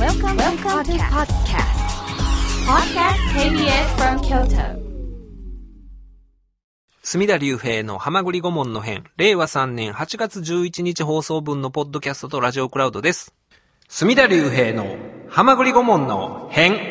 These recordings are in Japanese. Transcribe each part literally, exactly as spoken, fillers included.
Welcome, Welcome to podcast. Podcast ケービーエス from Kyoto. 隅田隆平のはまぐり顧問の編、れいわさんねんはちがつじゅういちにち放送分のポッドキャストとラジオクラウドです。隅田隆平のはまぐり顧問の編。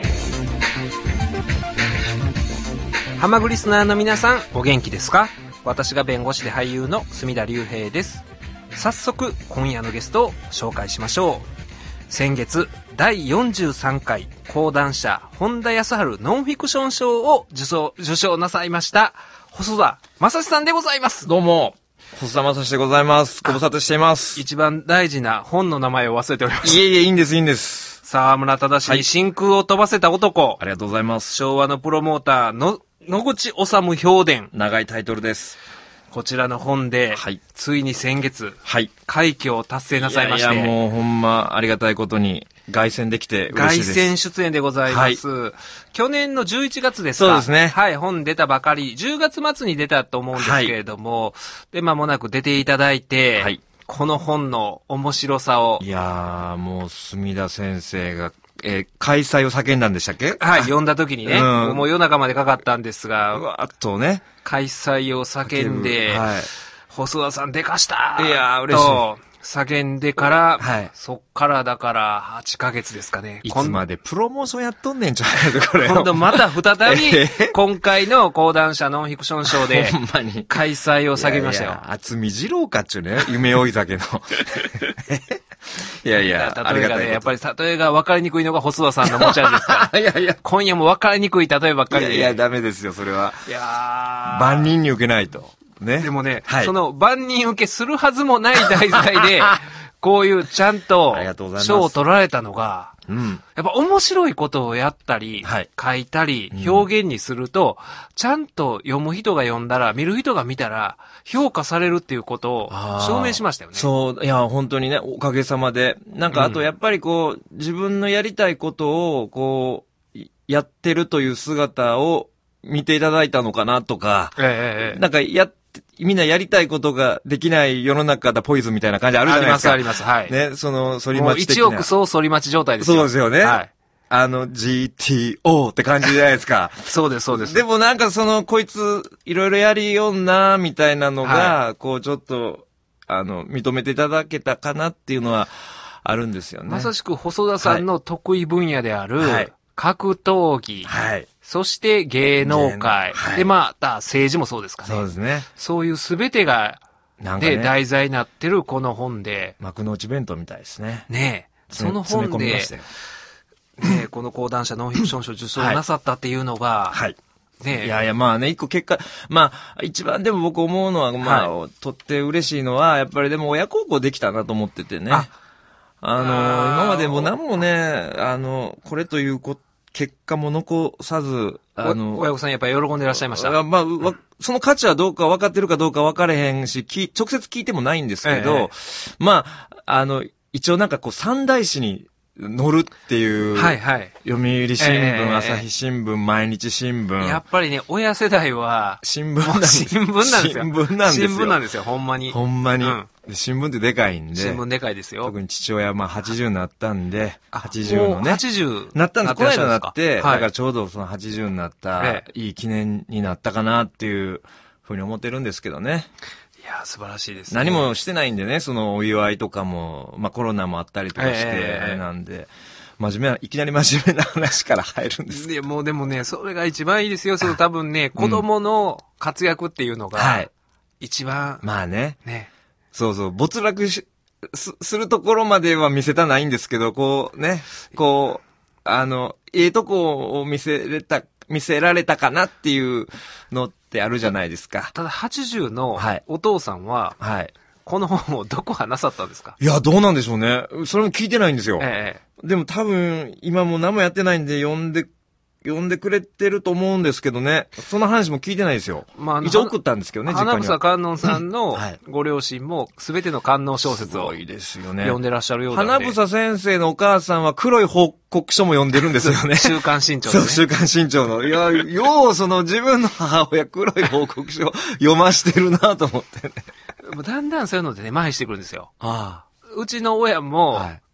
はまぐりスナーの皆さん、お元気ですか？私が弁護士で俳優の隅田隆平です。早速今夜のゲストを紹介しましょう。先月だいよんじゅうさんかい講談社本田康晴ノンフィクション賞を受賞受賞なさいました細田正史さんでございます。 どうも細田正史でございます。ご無沙汰しています。 一番大事な本の名前を忘れております。 いえいえ、いいんですいいんです。 沢村忠に真空を飛ばせた男、はい、 ありがとうございます。 昭和のプロモーターの野口治評伝、 長いタイトルです。 こちらの本で、はい、ついに先月、はい、快挙を達成なさいまして。 いやいや、もうほんまありがたいことに凱旋できて嬉しいです。 凱旋出演でございます、はい。去年のじゅういちがつですか。 そうですね。 はい、本出たばかり、じゅうがつ末に出たと思うんですけれども、はい、で、間もなく出ていただいて、はい、この本の面白さを。 いやー、もう墨田先生が、えー、開催を叫んだんでしたっけ？ はい、読んだ時にね、うん、もう夜中までかかったんですが、 うわーっとね、開催を叫んで、はい、細田さんでかしたいやー嬉しいと叫んでから、はい、そっからだからはちかげつですかね。 いつまでプロモーションやっとんねんちゃうかこれ。 今度また再び今回の講談社ノンフィクション賞で開催を叫びましたよ。いやいや渥美二郎かっちゅうね、夢追い酒の。いやいや、 例えがね、やっぱり例えが分かりにくいのが細田さんの持ち味ですから。いやいや、今夜も分かりにくい例えばっかりで。 いやいや、ダメですよ、それは。 いやー。万人に受けないと。ね。 でもね、はい、その万人受けするはずもない題材で、こういうちゃんと賞を取られたのが、うん、やっぱ面白いことをやったり、はい、書いたり、表現にすると、うん、ちゃんと読む人が読んだら、見る人が見たら、評価されるっていうことを証明しましたよね。 そう、いや、本当にね、おかげさまで。なんか、あとやっぱりこう、自分のやりたいことを、こう、やってるという姿を見ていただいたのかなとか、ええ、なんかやっみんなやりたいことができない世の中だポイズンみたいな感じあるじゃないですか。 ありますあります。はい。 ね、その、反町的な。 もう一億総反町状態ですよ。 そうですよね。はい。あの、ジーティーオー って感じじゃないですか。 そうです、そうです。 でもなんかその、こいつ、いろいろやりよんな、みたいなのが、はい、こうちょっと、あの、認めていただけたかなっていうのは、あるんですよね。 まさしく細田さんの得意分野である、はい、格闘技。はい。そして芸能界。はい、で、また政治もそうですかね。 そうですね。 そういうすべてが、 なんかね、 で、題材になってるこの本で。 幕の内弁当みたいですね。 ねえ。その本で、ねえ、この講談社ノンフィクション賞受賞なさったっていうのが、はい。 ねえ。いやいや、まあね、一個結果、まあ、一番でも僕思うのは、まあ、はい、とって嬉しいのは、やっぱりでも親孝行できたなと思っててね。あ、あの、今までも何もね、あの、これということ、結果も残さず、 あの、親御さんやっぱり喜んでいらっしゃいました。 まあ、わその価値はどうか分かってるかどうか分かれへんし、き直接聞いてもないんですけど、ええ、まあ、あの、一応なんかこう三大紙に載るっていう、はいはい。読売新聞、え、朝日新聞、毎日新聞。 やっぱりね、親世代は、 新聞なんです。 新聞なんですよ。 新聞なんですよ。 新聞なんですよ、ほんまに。 ほんまに。うん新聞ってでかいんで。 新聞でかいですよ。 特に父親はまあはちじゅうになったんで、はちじゅうのね。 はちじゅうなったんです。この間なって、はい、だからちょうどそのはちじゅうになった、ええ、いい記念になったかなっていうふうに思ってるんですけどね。 いや、素晴らしいですね。 何もしてないんでね、そのお祝いとかも、まあコロナもあったりとかして、あれなんで。ええ真面目な、いきなり真面目な話から入るんです。 いや、もうでもね、それが一番いいですよ。その多分ね、子供の活躍っていうのが、はい。一番。 まあね。 ね。 そうそう、没落し、す、するところまでは見せたないんですけど、こうね、こう、あの、ええとこを見せれた、見せられたかなっていうのってあるじゃないですか。 ただはちじゅうのお父さんは、はい。はいこの本をどこはなさったんですか？ いや、どうなんでしょうね。それも聞いてないんですよ。ええ、でも多分、今もう何もやってないんで、読んで、読んでくれてると思うんですけどね。その話も聞いてないですよ。まあ、一応送ったんですけどね、実家には。 花房観音さんのご両親も、すべての観音小説を読んでらっしゃるようなんで。 花房先生のお母さんは黒い報告書も読んでるんですよね。 週刊新潮の、ね。 そう、週刊新潮の。いや、よう、その自分の母親黒い報告書を読ましてるなと思ってね。 だんだんそういうのでね、麻痺してくるんですよ。ああ。うちの親も、はい、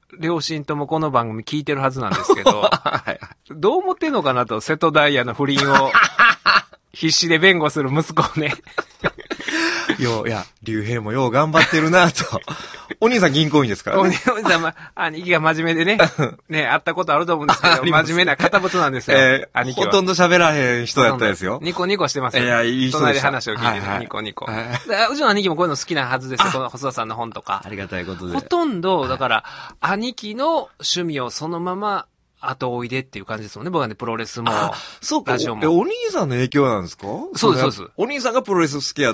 両親ともこの番組聞いてるはずなんですけど、 はいはい、 どう思ってんのかなと、瀬戸大也の不倫を必死で弁護する息子をね。 よう、いや、竜兵もよう頑張ってるなと。お兄さん銀行員ですからね。 お兄さん、ま、兄貴が真面目でね、ね、会ったことあると思うんですけど、真面目な堅物なんですよ。 えー、 兄貴は。 ほとんど喋らへん人だったですよ。 ニコニコしてますよ。 いや、いい人でした。 隣で話を聞いて、はいはい、ニコニコ。はい、うちの兄貴もこういうの好きなはずですよ、この細田さんの本とか。 ありがたいことで。 ほとんど、だから、はい、兄貴の趣味をそのまま、後追いでっていう感じですもんね。僕はね、プロレスも。 そうか。ラジオも。え、お兄さんの影響なんですか？ そうです、そうです。 お兄さんがプロレス好きやって。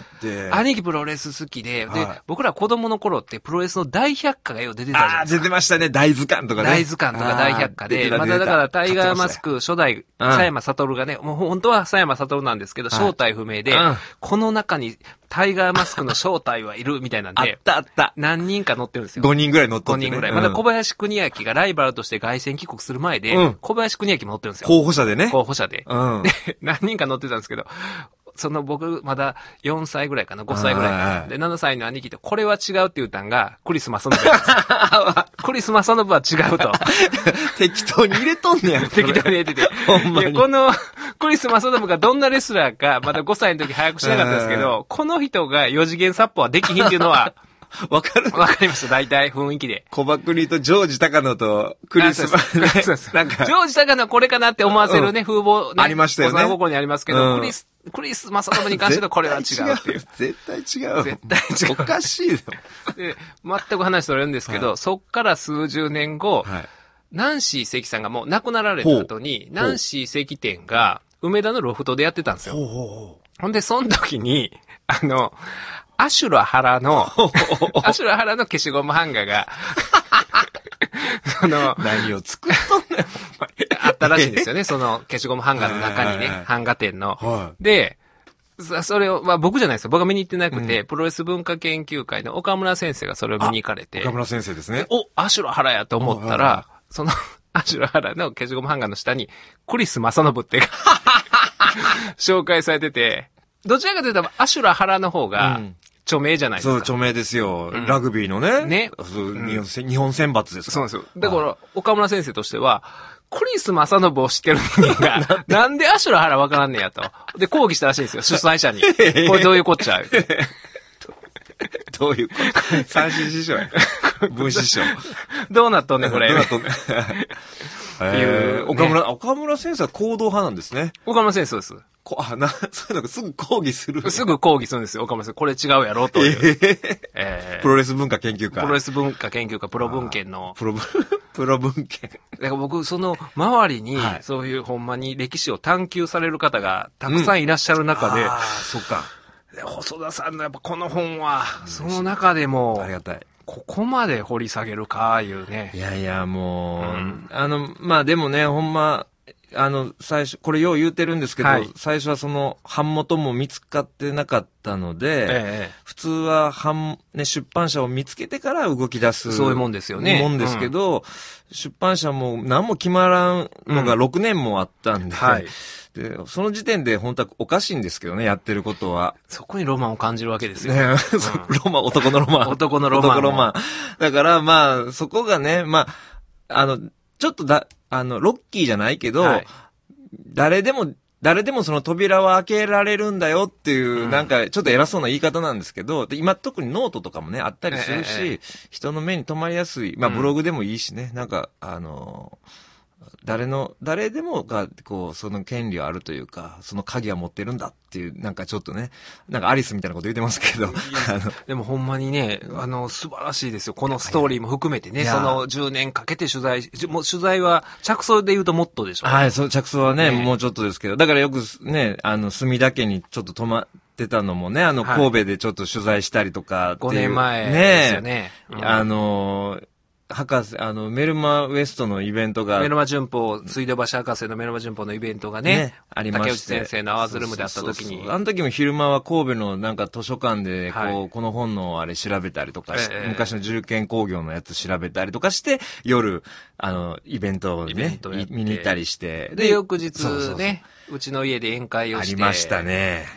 兄貴プロレス好きで、はい、で、僕ら子供の頃ってプロレスの大百科がよう出てたじゃないですか。 ああ、出てましたね。大図鑑とかね。 大図鑑とか大百科で、まだだからタイガーマスク初代、佐山悟がね、もう本当は佐山悟なんですけど、正体不明で、うん、この中にタイガーマスクの正体はいるみたいなんで、 あったあった。 何人か乗ってるんですよ。 ごにんぐらい乗ってる、 ね。ごにんぐらい。まだ小林邦明がライバルとして凱旋帰国する前で、うん、小林邦明も乗ってるんですよ。 候補者でね。 候補者で。 うん、 で、何人か乗ってたんですけど、その僕、まだよんさいぐらいかな、ごさいぐらいかな。で、ななさいの兄貴と、これは違うって言ったんが、クリスマスノブです。クリスマスノブは違うと。 適当に入れとんねや。 適当に入れてて。 ほんまに。 この、クリスマスノブがどんなレスラーか、まだごさいの時早くしなかったですけど、この人がよ次元殺法はできひんっていうのは、 わかるわかりました、大体雰囲気で。 小爆国とジョージ高野とクリスマス、ね。 そうそうなんか。ジョージ高野これかなって思わせるね、うん、風貌ね。 ありましたよね。 幼心にありますけど、うん、クリス、クリスマスノブに関してはこれは違うっていう。 絶対違う。 絶対違う。 おかしいよ。 で、全く話それるんですけど、はい、そっから数十年後、はい、ナンシー関さんがもう亡くなられた後に、ナンシー関店が梅田のロフトでやってたんですよ。 ほうほうほうほんで、その時に、あの、アシュラ原の、アシュラ原の消しゴムハンガーが、その、 何を作っとんねん。 あったらしいんですよね、その消しゴムハンガーの中にね、版画店の。 はい、 で、それを、まあ僕じゃないですよ。僕が見に行ってなくて、うん、プロレス文化研究会の岡村先生がそれを見に行かれて。 岡村先生ですね。 お、アシュラ原やと思ったら、その、アシュラ原の消しゴムハンガーの下に、クリス正信って紹介されてて、どちらかというと、アシュラ原の方が、著名じゃないですか。 そう、著名ですよ。うん、ラグビーのね。 ね。 そう、うん、日本、日本選抜ですから。そうですよ。だから、岡村先生としては、クリス正信を知ってる人間が、なんでアシュラ原わからんねやと。で、抗議したらしいんですよ、主催者に。これどういうこっちゃうどういうこと三振師匠や。分師匠。 どうなっとんねん、これ。 どうなっとんねん。えー、岡村、ね、岡村先生は行動派なんですね。 岡村先生です。 こあなそういうのがすぐ抗議する。 すぐ抗議するんですよ、岡村先生。これ違うやろ、という。えーえー、プロレス文化研究会。 プロレス文化研究会、プロ文献の。 プロ、プロ文献。 だから僕、その、周りに、そういうほんまに歴史を探求される方がたくさんいらっしゃる中で、うん、 ああ、そっか。 細田さんのやっぱこの本は、その中でも、 ありがたい。 ここまで掘り下げるか、いうね。 いやいや、もう、うん、あの、まあでもね、ほんま、あの、最初、これよう言うてるんですけど、はい、最初はその、版元も見つかってなかったので、 ええ、 普通は版、ね、出版社を見つけてから動き出す。 そういうもんですよね。 もんですけど、うん、出版社も何も決まらんのがろくねんもあったんで、うんはい、で、その時点で本当はおかしいんですけどね、やってることは。 そこにロマンを感じるわけですよ。 ね、うん、ロマン、男のロマン。 男のロマン。 男ロマン。だからまあ、そこがね、まあ、あの、ちょっとだ、あの、ロッキーじゃないけど、はい、誰でも、誰でもその扉は開けられるんだよっていう、うん、なんかちょっと偉そうな言い方なんですけど、で今特にノートとかもね、あったりするし、ええ、人の目に留まりやすい、まあブログでもいいしね、うん、なんか、あのー、誰の、誰でもが、こう、その権利はあるというか、その鍵は持ってるんだっていう、なんかちょっとね、なんかアリスみたいなこと言ってますけど。あのでもほんまにね、あの、素晴らしいですよ。このストーリーも含めてね、そのじゅうねんかけて取材、もう取材は着想で言うともっとでしょ。 はい、そう、着想はね、ねもうちょっとですけど、だからよくね、あの、墨田家にちょっと泊まってたのもね、あの、神戸でちょっと取材したりとかっていう。 ごねんまえですよね。 ね、うん、あのー、博士、あの、メルマウエストのイベントが。 メルマ旬報、水道橋博士のメルマ旬報のイベントがね、ねありまして。 竹内先生のアワーズルームであった時に。 そうそうそうあの時も昼間は神戸のなんか図書館で、こう、はい、この本のあれ調べたりとかして、えー、昔の重建工業のやつ調べたりとかして、夜、あの、イベントをね、見に行ったりして。 で、翌日ね、そうそうそううちの家で宴会をして。 ありましたね。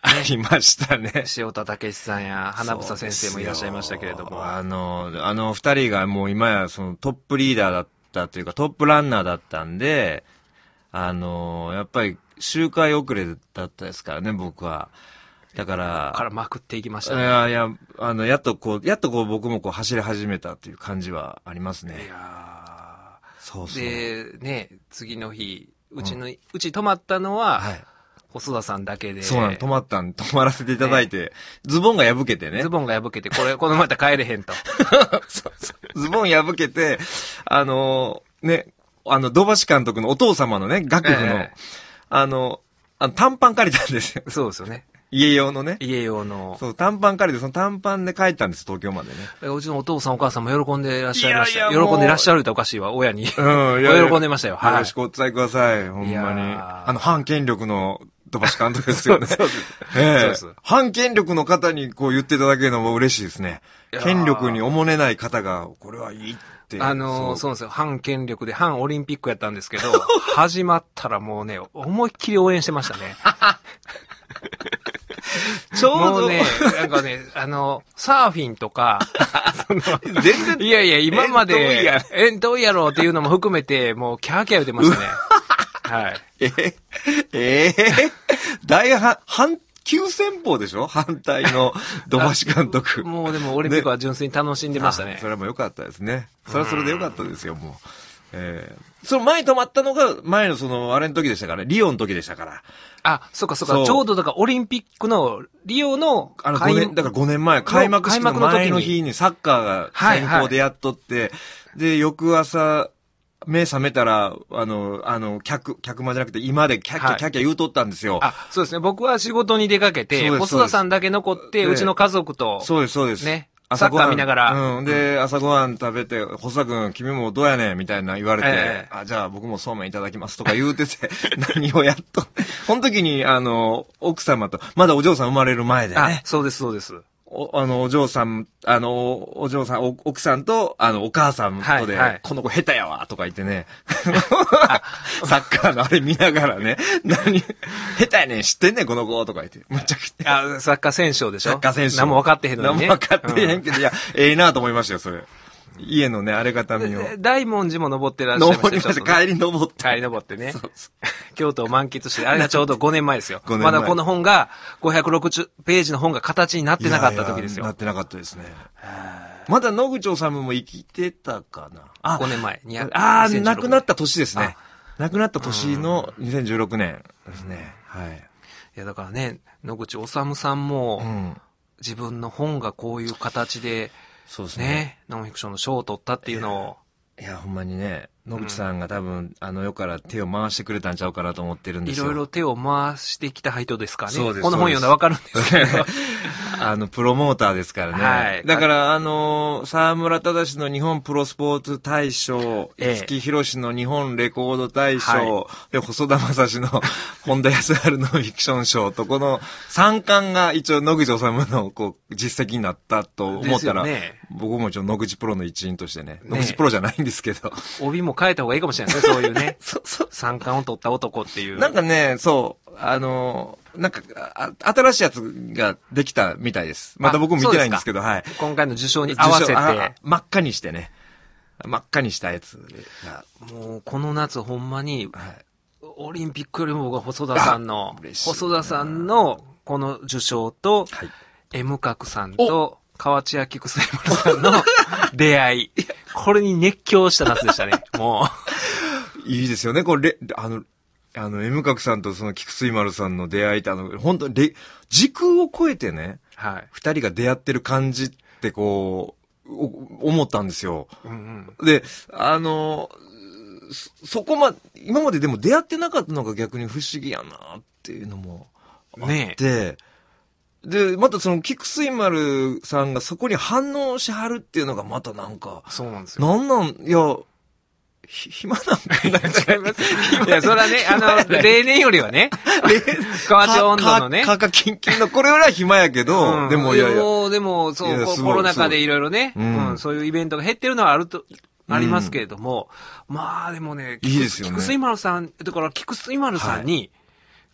ありましたね。 塩田武さんや花房先生もいらっしゃいましたけれども。 あの、あの二人がもう今やそのトップリーダーだったというかトップランナーだったんで、あの、やっぱり周回遅れだったですからね、僕は。だから、 からまくっていきましたね。 いやいや、あの、やっとこう、やっとこう僕もこう走り始めたという感じはありますね。 いやそうそう。 で、ね、次の日、うちの、うん、うち泊まったのは、はい、細田さんだけで。 そうなん、泊まったん、泊まらせていただいて、ね、ズボンが破けてね。 ズボンが破けて、これ、このまた帰れへんと。 そうそう。ズボン破けて、あの、ね、あの、土橋監督のお父様のね、楽譜の、えー、あの、あの短パン借りたんですよ。 そうですよね。 家用のね。 家用の。 そう、短パン借りて、その短パンで帰ったんです、東京までね。 うちのお父さんお母さんも喜んでいらっしゃいました。いやいや喜んでいらっしゃるっておかしいわ、親に。うん、いやいや喜んでましたよ。 はい。よろしくお伝えください、ほんまに。あの、反権力の土橋監督ですよね。そうです。ええー、そうです。反権力の方にこう言っていただけるのも嬉しいですね。権力におもねない方が、これはいいって。 あのー、そうなんですよ。反権力で反オリンピックやったんですけど、始まったらもうね、思いっきり応援してましたね。ちょうど。もうね、なんかね、あの、サーフィンとか、その、全然、いやいや、今まで、え、どうやろうっていうのも含めて、もうキャーキャー言ってましたね。はい。 ええー、大反、反、急先鋒でしょ反対の土橋監督。 もうでもオリンピックは純粋に楽しんでましたね。 それはもう良かったですね。それはそれで良かったですよ、もう。えー、その前に止まったのが、前のその、あれの時でしたから、リオの時でしたから。 あ、そっかそっか、ちょうどだからオリンピックの、リオの、 あのごねん、だからごねんまえ、開幕式の前の日にサッカーが先行でやっとって、はいはい、で、翌朝、目覚めたら、あの、あの、客、客間じゃなくて、今でキャッキャキャッキャ言うとったんですよ。 あ、そうですね。僕は仕事に出かけて、細田さんだけ残って、うちの家族と。 そうです、そうです。 ね。サッカー見ながら。 うん。で、朝ごはん食べて、細田君、君もどうやねんみたいな言われて、えー、あ、じゃあ僕もそうめんいただきますとか言うてて、何をやっと。その時に、あの、奥様と、まだお嬢さん生まれる前でね。 あ、そうです、そうです。 お、あの、お嬢さん、あの、お嬢さん、お奥さんと、あの、お母さんとで、はいはい、この子下手やわ、とか言ってね。サッカーのあれ見ながらね、何、下手やねん、知ってんねん、この子、とか言って。むちゃくちゃ。 あ、サッカー選手でしょサッカー選手。 何も分かってへんのにね。 何も分かってへんけど、うん、いや、ええなと思いましたよ、それ。家のね、あれがたみを。 大文字も登ってらっしゃいました。 登りました。帰り登って。 帰り登ってね。そうそう京都を満喫して、あれがちょうどごねんまえですよ。ごねんまえ。まだこの本が、ごひゃくろくじゅうページの本が形になってなかった時ですよ。 いやいやなってなかったですね。まだ野口治も生きてたかな。 あ、ごねんまえ。 ああ、亡くなった年ですね。亡くなった年のにせんじゅうろくねんですね。はい。 いや、だからね、野口治さんも、うん、自分の本がこういう形で、 そうですね。 ね、ノンフィクションの賞を取ったっていうのを。 いや、ほんまにね、野口さんが多分、うん、あの世から手を回してくれたんちゃうかなと思ってるんですよ。 いろいろ手を回してきた人ですからね。 そうです。 この本読んだらわかるんですけど。 あの、プロモーターですからね。はい。だから、あの、沢村忠の日本プロスポーツ大賞、五木ひろしの日本レコード大賞、はい、で、細田正史の本田康晴のフィクション賞と、この三冠が一応野口治のこう実績になったと思ったら、ね、僕も一応野口プロの一員としてね、野口プロじゃないんですけど。 帯も変えた方がいいかもしれないですね、そういうね。そうそう。三冠を取った男っていう。 なんかね、そう、あの、なんか、新しいやつができたみたいです。また僕も見てないんですけど、はい。 今回の受賞に合わせて。 真っ赤にしてね。真っ赤にしたやつが。 もう、この夏ほんまに、はい、オリンピックよりも僕は細田さんの、細田さんのこの受賞と、はい、M 角さんと、河内明楠山さんの出会い。これに熱狂した夏でしたね、もう。いいですよね、これ、あの、あの、M 角さんとその菊水丸さんの出会いって、あの、本当に、時空を超えてね、はい。二人が出会ってる感じってこう、思ったんですよ。うんうん、で、あの、そ、そこま、今まででも出会ってなかったのが逆に不思議やなっていうのもあって、ね、で、またその、菊水丸さんがそこに反応しはるっていうのがまたなんか、 そうなんですよ。 なんなん、いや、ひ、暇なんか違います。いや、それはね、あの、例年よりはね、河内温度のね。 かかキンキンの、これよりは暇やけど、うん、でもいやいや。 でも、でも、そう、コロナ禍でいろいろね、うん、うん、そういうイベントが減ってるのはあると、ありますけれども、うん、まあでもね、 いいですよね。 菊水丸さん、だから菊水丸さんに、はい、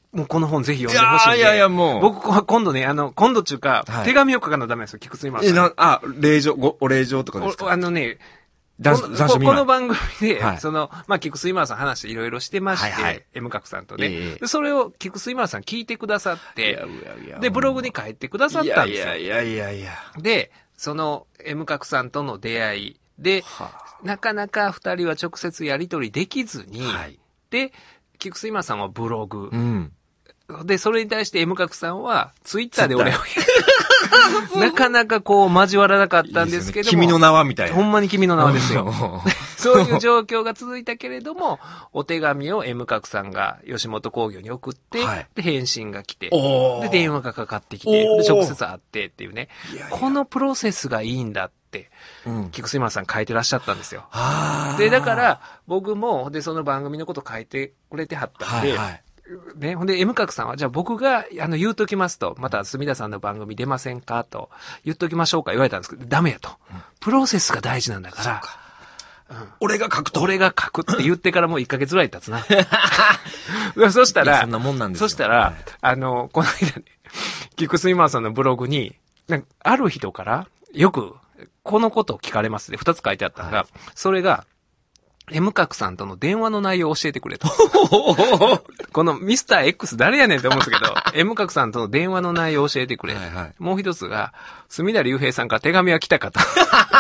もうこの本ぜひ読んでほしいんで。 いやいやいやもう。 僕は今度ね、あの、今度中か、はい、手紙を書かなダメですよ、菊水丸さん。え、な、 あ、令状、ご、お礼状とかですか？ あのね、 この, この番組で、はい、その、まあ、菊水丸さん話いろいろしてまして、はいはい、M 角さんとね、えーで。それを菊水丸さん聞いてくださって、いやいやいやで、ブログに書いてくださったんですよ。 いやいやいやいや。 で、その M 角さんとの出会いで、はあ、なかなか二人は直接やり取りできずに、はい、で、菊水丸さんはブログ、うん、で、それに対して M 角さんはツイッターで俺をなかなかこう交わらなかったんですけども。いいですね、 君の名はみたいな。 ほんまに君の名はですよ。そういう状況が続いたけれども、お手紙を M 角さんが吉本興業に送って、はい、で、返信が来て、で、電話がかかってきて、で、直接会ってっていうね。いやいやこのプロセスがいいんだって、うん、菊水丸さん書いてらっしゃったんですよ。で、だから、僕も、で、その番組のこと書いてくれてはったんで、はいはいね。ほんで、M 角さんは、じゃあ僕が、あの、言うときますと、また、墨田さんの番組出ませんかと、言っときましょうか言われたんですけど、ダメやと。プロセスが大事なんだから。そうか。 うん、俺が書くと。 俺が書くって言ってからもういっかげつぐらい経つな。そしたら、 そんなもんなんですよ。 そしたら、はい、あの、この間ね、菊水丸さんのブログに、なんかある人から、よく、このことを聞かれますね。二つ書いてあったのが、はい、それが、M 角さんとの電話の内容を教えてくれと。このミスター X 誰やねんって思うんですけど、M 角さんとの電話の内容を教えてくれ。はいはい、もう一つが、墨田隆平さんから手紙は来たかと。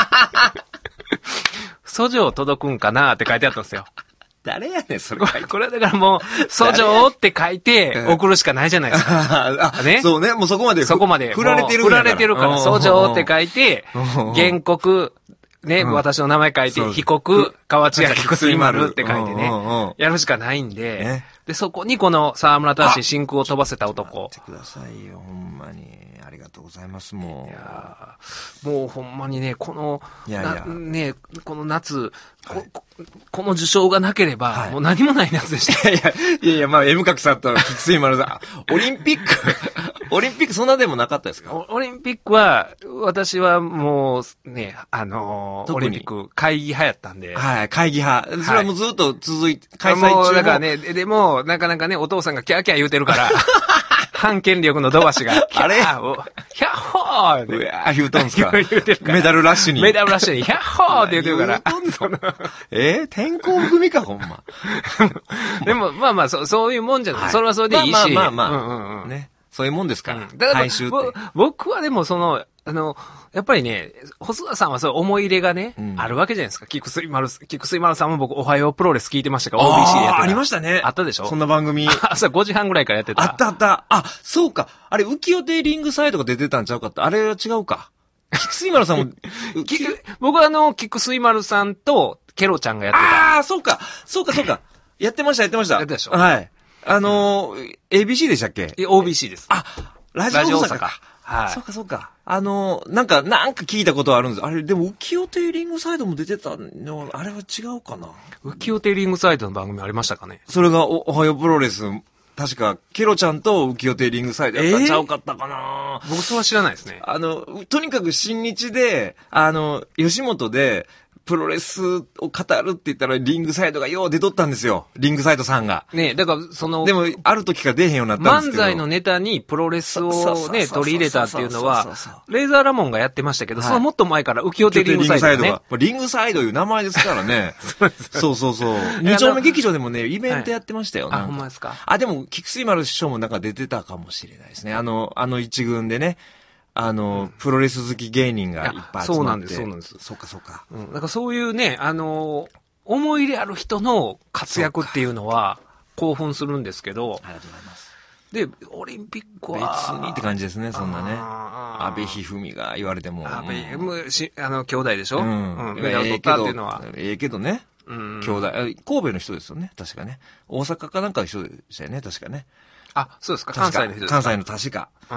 訴状届くんかなって書いてあったんですよ。 誰やねん、それ。 これだからもう、訴状って書いて送るしかないじゃないですか。 あね。そうね、もうそこまで。 そこまで。 振られてるから。 振られてるから、訴状って書いて、原告、ね、うん、私の名前書いて、被告、河内屋菊水丸って書いてね、やるしかないんで、ね、で、そこにこの沢村正真空を飛ばせた男。 待ってくださいよ、ほんまに。ありがとうございます、もう。いやもうほんまにね、この、 いやいやね、この夏、はい、こ、この受賞がなければ、はい、もう何もない夏でした。 いやいや、いやいや、まあ、M 角さんと菊水丸さん、オリンピック、オリンピックそんなでもなかったですか？ オリンピックは、私はもう、ね、あのー、オリンピック会議派やったんで。 はい、会議派。それはもうずっと続いて、開催中も。だからね、でも、なかなかね、お父さんがキャーキャー言うてるから、反権力の土橋が、 あれヒャッホーって。 うわー言うとんすか。 言うてるから。 メダルラッシュに。 メダルラッシュに、ヒャッホーって言うてるから。 言うとんすか。えー、天候組か、ほんま。 でも、まあまあ、そそういうもんじゃない。はい、それはそれでいいし。 まあまあまあ、まあ、うんうんうん。ね。そういうもんですから。うん、だから、 僕はでもその、あの、やっぱりね、細田さんはそう思い入れがね、うん、あるわけじゃないですか。菊水丸、菊水丸さんも僕、おはようプロレス聞いてましたから、オービーシー でやってた。 ありましたね。 あったでしょ？ そんな番組。 朝ごじはんぐらいからやってた。 あったあった。あ、そうか。あれ、浮世亭リングサイドが出てたんちゃうかって。あれは違うか。菊水丸さんも、 僕はあの、菊水丸さんと、ケロちゃんがやってた。 ああ、そうか。そうか、そうか。やってました、やってました。 やってたでしょ？ はい。あのー、エービーシー でしたっけ？ オービーシー です。 あ、ラジオ大阪か。はい。そうか、そうか。あのー、なんか、なんか聞いたことあるんです。あれ、でも、浮世亭リングサイドも出てたの、あれは違うかな。 浮世亭リングサイドの番組ありましたかね？ それがお、おはようプロレス、確か、ケロちゃんと浮世亭リングサイドやったんちゃうかったかな、 えー、僕それは知らないですね。 あの、とにかく新日で、あの、吉本で、プロレスを語るって言ったらリングサイドがよう出とったんですよ。リングサイドさんが。 ねえ、だからその。 でも、ある時から出へんようになったんですけど。 漫才のネタにプロレスをね、取り入れたっていうのは、レーザーラモンがやってましたけど、はい、そのもっと前から浮世亭リングサイドが、ね。リングサイドが。 リングサイドいう名前ですからね。そうそうそう。二丁目劇場でもね、イベントやってましたよ。 はい、あ、ほんまですか。 あ、でも、菊水丸師匠もなんか出てたかもしれないですね。あの、あの一軍でね。あの、うん、プロレス好き芸人がいっぱい集まって。 そうなんです、そうなんです。 そうか、そうか。 うん。だからそういうね、あのー、思い入れある人の活躍っていうのは興奮するんですけど。 ありがとうございます。 で、オリンピックは。 別にって感じですね、そんなね。阿部一二三が言われても。 阿部、うん、し、あの、兄弟でしょ？うん。うん、メダル取ったっていうのは。 ええけどね。うん。兄弟、神戸の人ですよね、確かね。大阪かなんかの人でしたよね、確かね。 あ、そうですか。関西の人ですか。 関西の確か。うん。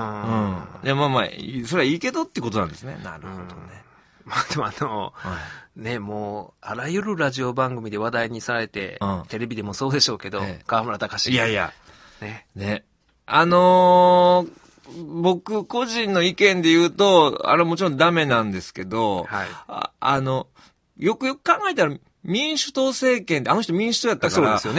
いや、まあまあ、それはいいけどってことなんですね。なるほどね。 まあでもあの、はい、ね、もう、あらゆるラジオ番組で話題にされて、うん、テレビでもそうでしょうけど、ええ、川村隆史。いやいや。ね。ね。あのー、僕個人の意見で言うと、あれもちろんダメなんですけど、はい、あ, あの、よくよく考えたら、民主党政権で、あの人民主党やったから、 そうですよね。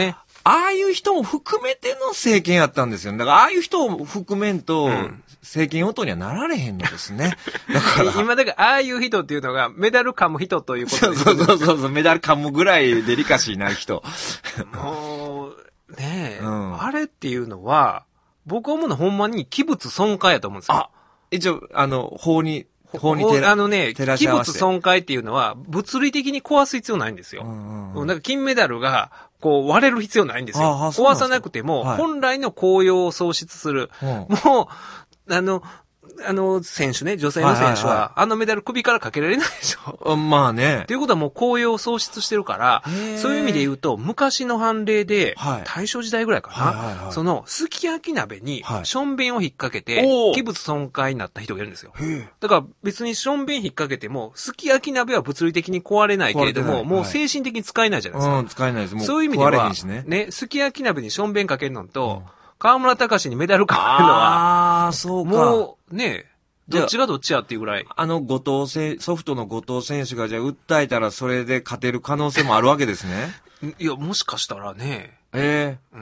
ああいう人も含めての政権やったんですよ。だから、ああいう人を含めんと、政権与党にはなられへんのですね。だから。 今、だから、ああいう人っていうのが、メダル噛む人ということです。 そうそうそうそう、メダル噛むぐらいデリカシーない人。 もう、ねえ、 うん、 あれっていうのは、僕は思うのはほんまに器物損壊やと思うんですよ。 あ、一応、あの、法に、法に照らあのね、器物損壊っていうのは、物理的に壊す必要ないんですよ。 うんうんうん、 だから金メダルが、こう割れる必要ないんですよ。ああ壊さなくても、はい、本来の効用を喪失する。うん、もう、あの、あの選手ね、女性の選手は、はいはいはい、あのメダル首からかけられないでしょ。 まあね。 っていうことはもう効用を喪失してるから、そういう意味で言うと、昔の判例で、はい、大正時代ぐらいかな、はいはいはい、その、すき焼き鍋に、しょんべんを引っ掛けて、はい、器物損壊になった人がいるんですよ。だから別にしょんべん引っ掛けても、すき焼き鍋は物理的に壊れないけれども、もう精神的に使えないじゃないですか。 うん、使えないです。もうそういう意味では、 ね、 ね、すき焼き鍋にしょんべんかけるのと、うん、河村隆にメダルかけるのは、 ああ、そうか。 もう、ね、どっちがどっちやっていうぐらい。 あの後藤選ソフトの後藤選手がじゃあ訴えたらそれで勝てる可能性もあるわけですね。 いや、もしかしたらね。 ええー。うん。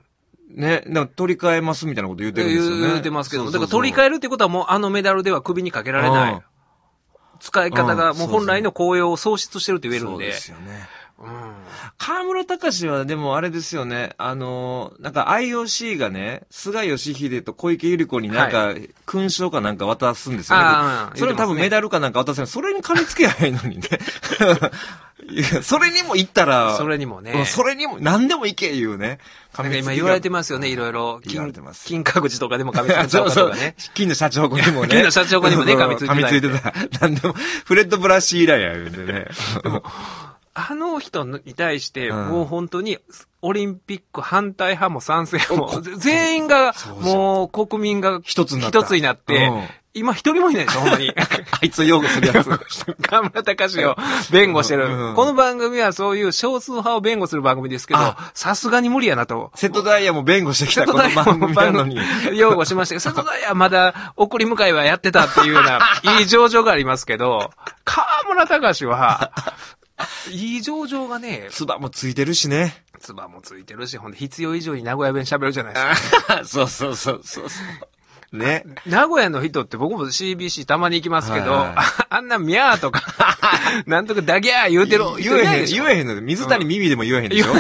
ね、なんか取り替えますみたいなこと言ってるんですよね。 言ってますけど、そうそうそう、だから取り替えるってことはもうあのメダルでは首にかけられない。使い方がもう本来の効用を喪失してるって言えるんで。 そうですよね。うん。河村隆はでもあれですよね。あの、なんか アイオーシー がね、菅義偉と小池百合子になんか、勲章かなんか渡すんですよね。はい、それ多分メダルかなんか渡すの、それに噛みつけやいいのにね。いや、それにも行ったら、 それにもね。 それにも、何でも行け言うね。 なんか今言われてますよね、いろいろ。言われてます。金閣寺とかでも噛みついてたとかね。 そうそう。金の社長子にもね。 金の社長子にもね、噛みついてた。 噛みついてた。なんでも、フレッド・ブラッシー以来や、言うてね。 あの人に対して、もう本当に、オリンピック反対派も賛成も、全員が、もう国民が一つになった。 一つになって、今一人もいないでしょ、ほんまに。 あいつを擁護するやつ。 河村隆を弁護してる、うん。この番組はそういう少数派を弁護する番組ですけど、さすがに無理やなと。 瀬戸大也も弁護してきたこの番組なのに。 擁護しましたけど、瀬戸大也はまだ送り迎えはやってたっていうような、いい情状がありますけど、河村隆は、いい情状がね。 唾もついてるしね。 唾もついてるし、ほんで必要以上に名古屋弁喋るじゃないですか。 そうそうそうそう。ね。 名古屋の人って僕も シービーシー たまに行きますけど、はいはい、あ, あんなミャーとか、なんとかダギャー言うてる。 言えへん、言えへんので、水谷耳でも言えへんでしょ、うん、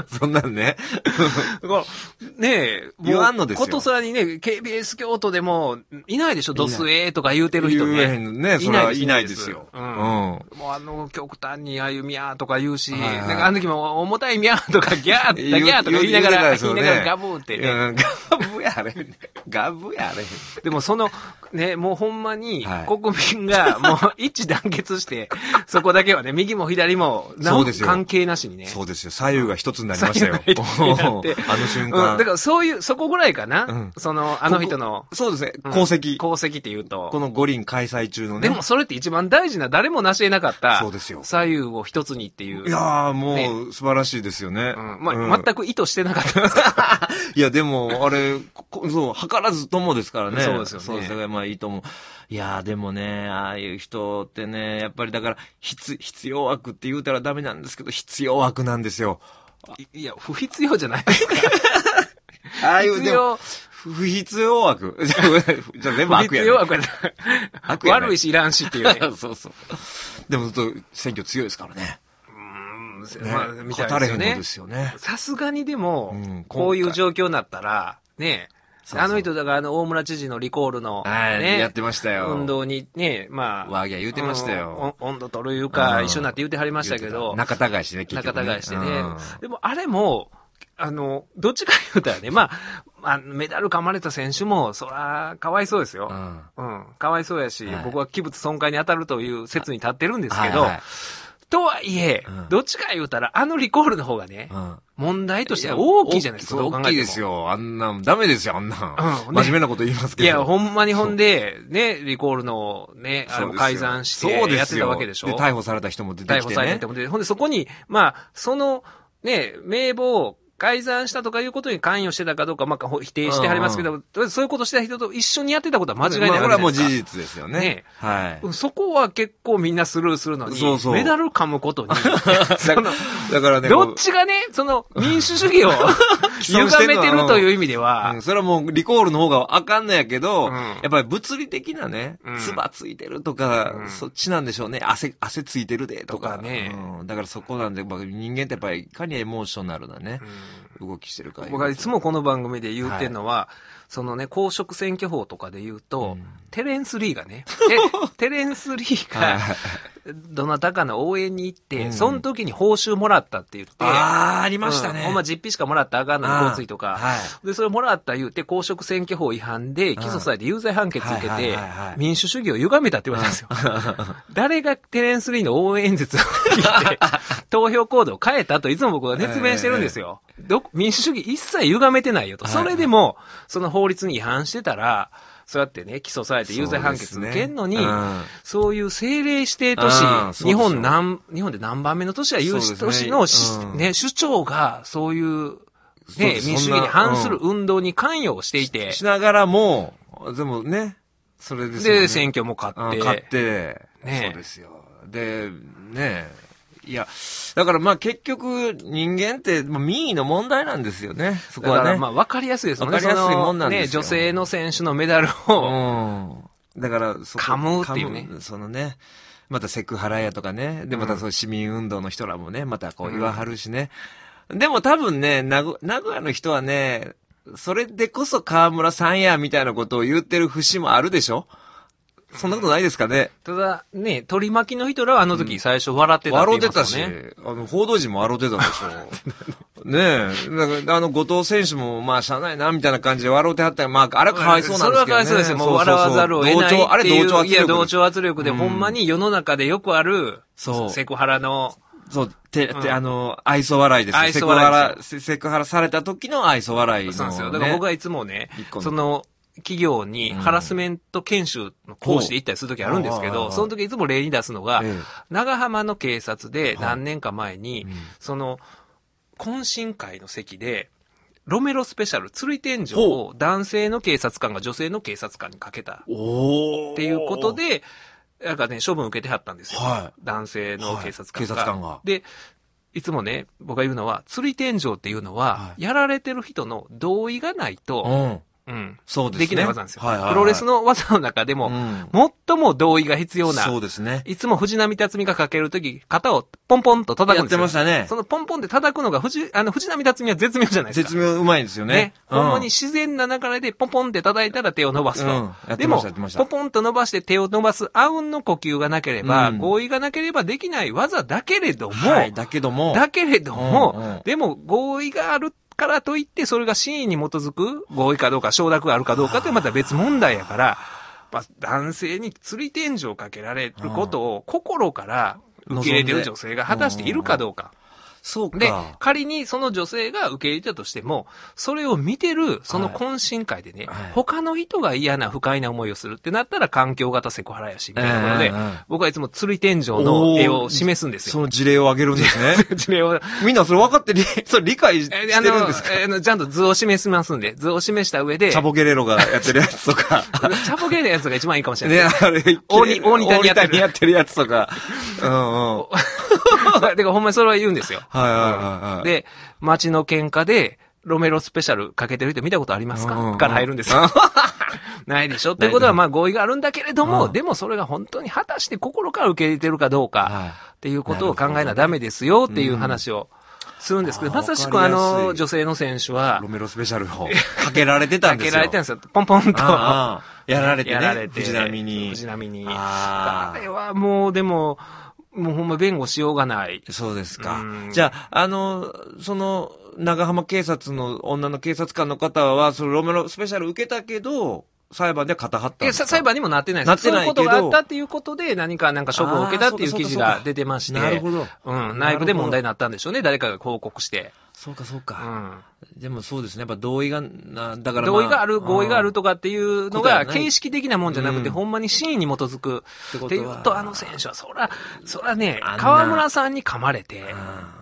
そんなんね。 ねえ、 言わんのですよ。 ことさらにね、ケービーエス 京都でも、いないでしょドスエーとか言うてる人ね。 言えへんね。それはいないですよ。 うん。うん、もうあの、極端にああいうミャーとか言うし、はいはい、なんかあの時も重たいミャーとかギャー、ダギャーとか言いながら、言いながらガブーってね。 ガブやあれ。ガブやあれ。 でもその、ね、もうほんまに、国民がもう一致団結して、そこだけはね、右も左も、関係なしにね。 そうですよ。左右が一つになりましたよ。あの瞬間、 うん。だからそういう、そこぐらいかな。うん、その、あの人の。 そうですね。功績。 功績って言うと。 この五輪開催中のね。 でもそれって一番大事な、誰も成し得なかった。そうですよ。左右を一つにっていう。 いやー、もう、ね、素晴らしいですよね。 うん。まあ、うん、全く意図してなかった。 いや、でも、あれ、そう、図らずともですからね。 そうですよね。 そうです。だからまあいいと思う。いやーでもね、ああいう人ってね、やっぱりだから、必、必要悪って言うたらダメなんですけど、必要悪なんですよ。 い, いや、不必要じゃないですか。 ああいう、必要。不必要悪。じゃあ全部悪やね。不必要悪やね。悪やね。悪いしいらんしっていうね。 そうそう。でもずっと選挙強いですからね。 ね、まあ、みたいですよね。さすがにでも、うん、こういう状況になったら、ね、そうそうあの人だからあの大村知事のリコールの、ね、 やってましたよ。 運動にね、まあ。 わぎゃ言うてましたよ。 温度というか、一緒になって言うてはりましたけど。 仲違いしてね、結局ね。仲違いしてね。でもあれも、あの、どっちか言うたらね、まあ、あメダル噛まれた選手も、そら、かわいそうですよ。うん。うん。かわいそうやし、はい、僕は器物損壊に当たるという説に立ってるんですけど、はいはいとはいえ、うん、どっちか言うたら、あのリコールの方がね、うん、問題としては大きいじゃないですか、どう考えても。 大きいですよ。あんな、ダメですよ、あんな。うん、真面目なこと言いますけど。 いや、ほんまにほんで、ね、リコールのね、あの、改ざんしてやってたわけでしょ。 で、逮捕された人も出てきて、ね。 逮捕された人も出て、ほんでそこに、まあ、その、ね、名簿を改ざんしたとかいうことに関与してたかどうか、まあ、否定してはりますけど、うんうん、そういうことしてた人と一緒にやってたことは間違いないわけですか。 これはもう事実ですよね。ね、 はい。そこは結構みんなスルーするのに、 そうそうメダル噛むことに。だからね。 どっちがね、その民主主義を歪めてるという意味では、 うん。それはもうリコールの方があかんのやけど、うん、やっぱり物理的なね、つばついてるとか、うん、そっちなんでしょうね。汗、汗ついてるでとか。とかね、うん。だからそこなんで、人間ってやっぱりいかにエモーショナルなね、うん、動きしてるか。 僕はいつもこの番組で言ってるのは、はい、そのね、公職選挙法とかで言うと、うん、テレンス・リーがね、テレンス・リーが、どなたかの応援に行って、うん、その時に報酬もらったって言って、 ああ、ありましたね。 うん、ほんま実費しかもらったらあかんのに交通費とか、はい、で、それもらった言うて、公職選挙法違反で起訴されて有罪判決受けて、民主主義を歪めたって言われたんですよ。誰がテレンス・リーの応援演説を聞いて、投票行動を変えたといつも僕は熱弁してるんですよ。ど民主主義一切歪めてないよと。それでも、その法律に違反してたら、そうやってね、起訴されて有罪判決受けんのに、そう、ねうん、そういう政令指定都市、日本何、日本で何番目の都市は有志都市の、ねうん、ね、首長がそういう、ね、民主主義に反する運動に関与をしていて。 し, しながらも、でもね、それですよね。 で、選挙も勝って。 勝って、ね、そうですよ。で、ね、いや、だからまあ結局人間って、まあ、民意の問題なんですよね。そこはね。 だからまあ分かりやすいですよね。 分かりやすいもんなんですよ。 ね、女性の選手のメダルを、 うん、だからそこ、 噛むっていうね。 そのね、またセクハラやとかね。で、またそう市民運動の人らもね、またこう言わはるしね。うん、でも多分ね、名古屋の人はね、それでこそ河村さんやみたいなことを言ってる節もあるでしょ？そんなことないですかね。 ただ、ね、取り巻きの人らはあの時最初笑ってたって言いますよね。 笑ってたし、あの、報道陣も笑ってたでしょ。ねえ。だから、あの、後藤選手も、まあ、しゃあないな、みたいな感じで笑ってはったら、まあ、あれかわいそうなんですけどね。それはかわいそうですよ。もう笑わざるを得ないっていう。あれ同調圧力。いや、同調圧力で、うん、ほんまに世の中でよくある、そう。セクハラの、 そう、て、て、うん、あの、愛想笑いですよ。愛想笑い。セクハラされた時の愛想笑いの、ね。 そうですよ。だから僕はいつもね、その、企業にハラスメント研修の講師で行ったりするときあるんですけど、うん、その時いつも例に出すのが、ええ、長浜の警察で何年か前に、はい、その、懇親会の席で、ロメロスペシャル、釣り天井を男性の警察官が女性の警察官にかけた。っていうことで、なんかね、処分を受けてはったんですよ。はい、男性の警察官が。はい、警察官が。で、いつもね、僕が言うのは、釣り天井っていうのは、はい、やられてる人の同意がないと、うんうん。そうですね。できない技なんですよ。はいはいはい。プロレスの技の中でも、うん、最も同意が必要な。 そうですね。 いつも藤波辰巳がかけるとき、肩をポンポンと叩くんですよ。 やってましたね。 そのポンポンって叩くのが藤、あの、藤波辰巳は絶妙じゃないですか。 絶妙うまいんですよね。ね。 うん、ほんまに自然な流れでポンポンって叩いたら手を伸ばすと。うん、やってました、やってました。でも、ポンポンと伸ばして手を伸ばす、あうんの呼吸がなければ、うん、合意がなければできない技だけれども、 はい、だけども、 だけれども、うんうん、でも合意があるからといって、それが真意に基づく合意かどうか、承諾があるかどうかってまた別問題やから、まあ、男性に釣り天井をかけられることを心から受け入れてる女性が果たしているかどうか。 そうか。 で、仮にその女性が受け入れたとしても、それを見てる、その懇親会でね、はい、他の人が嫌な不快な思いをするってなったら環境型セクハラやし、みたいなことで、えー、僕はいつも釣り天井の絵を示すんですよ。 その事例を挙げるんですね。事例を。みんなそれ分かってり、それ理解してるんですか？ あの、ちゃんと図を示しますんで、図を示した上で。 チャボゲレロがやってるやつとか。 チャボゲレロのやつが一番いいかもしれない。ね、 あれ、 大に、大に谷やってる。 やってるやつとか。うんうん。 だからほんまにそれは言うんですよ。 はいはいはい。 で、街の喧嘩で、ロメロスペシャルかけてる人見たことありますか、うんうん、から入るんですよ。ないでしょっていうことは、まあ合意があるんだけれども、うん、でもそれが本当に果たして心から受け入れてるかどうか、っていうことを考えなダメですよっていう話をするんですけど、うん、まさしくあの、女性の選手は、 ロメロスペシャルをかけられてたんですよ。 かけられてたんですよ。ポンポンと。 ああやられてね。やられて。藤波に。 藤波に。あれはもう、でも、もうほんま弁護しようがない。 そうですか。じゃあ、あの、その、長浜警察の女の警察官の方は、そのロメロスペシャル受けたけど、裁判で肩張ったんですか？ いや、裁判にもなってないです。なってないけど。そういうことがあったっていうことで、何かなんか処分を受けたっていう記事が出てまして。 なるほど。 うん、内部で問題になったんでしょうね。誰かが報告して。 そうか、そうか。うん。でもそうですね。やっぱ同意が、な、だから、 まあ、同意がある、合意があるとかっていうのが、形式的なもんじゃなくて、うん、ほんまに真意に基づく。っていうと、あの選手は、そら、そらね、河村さんに噛まれて、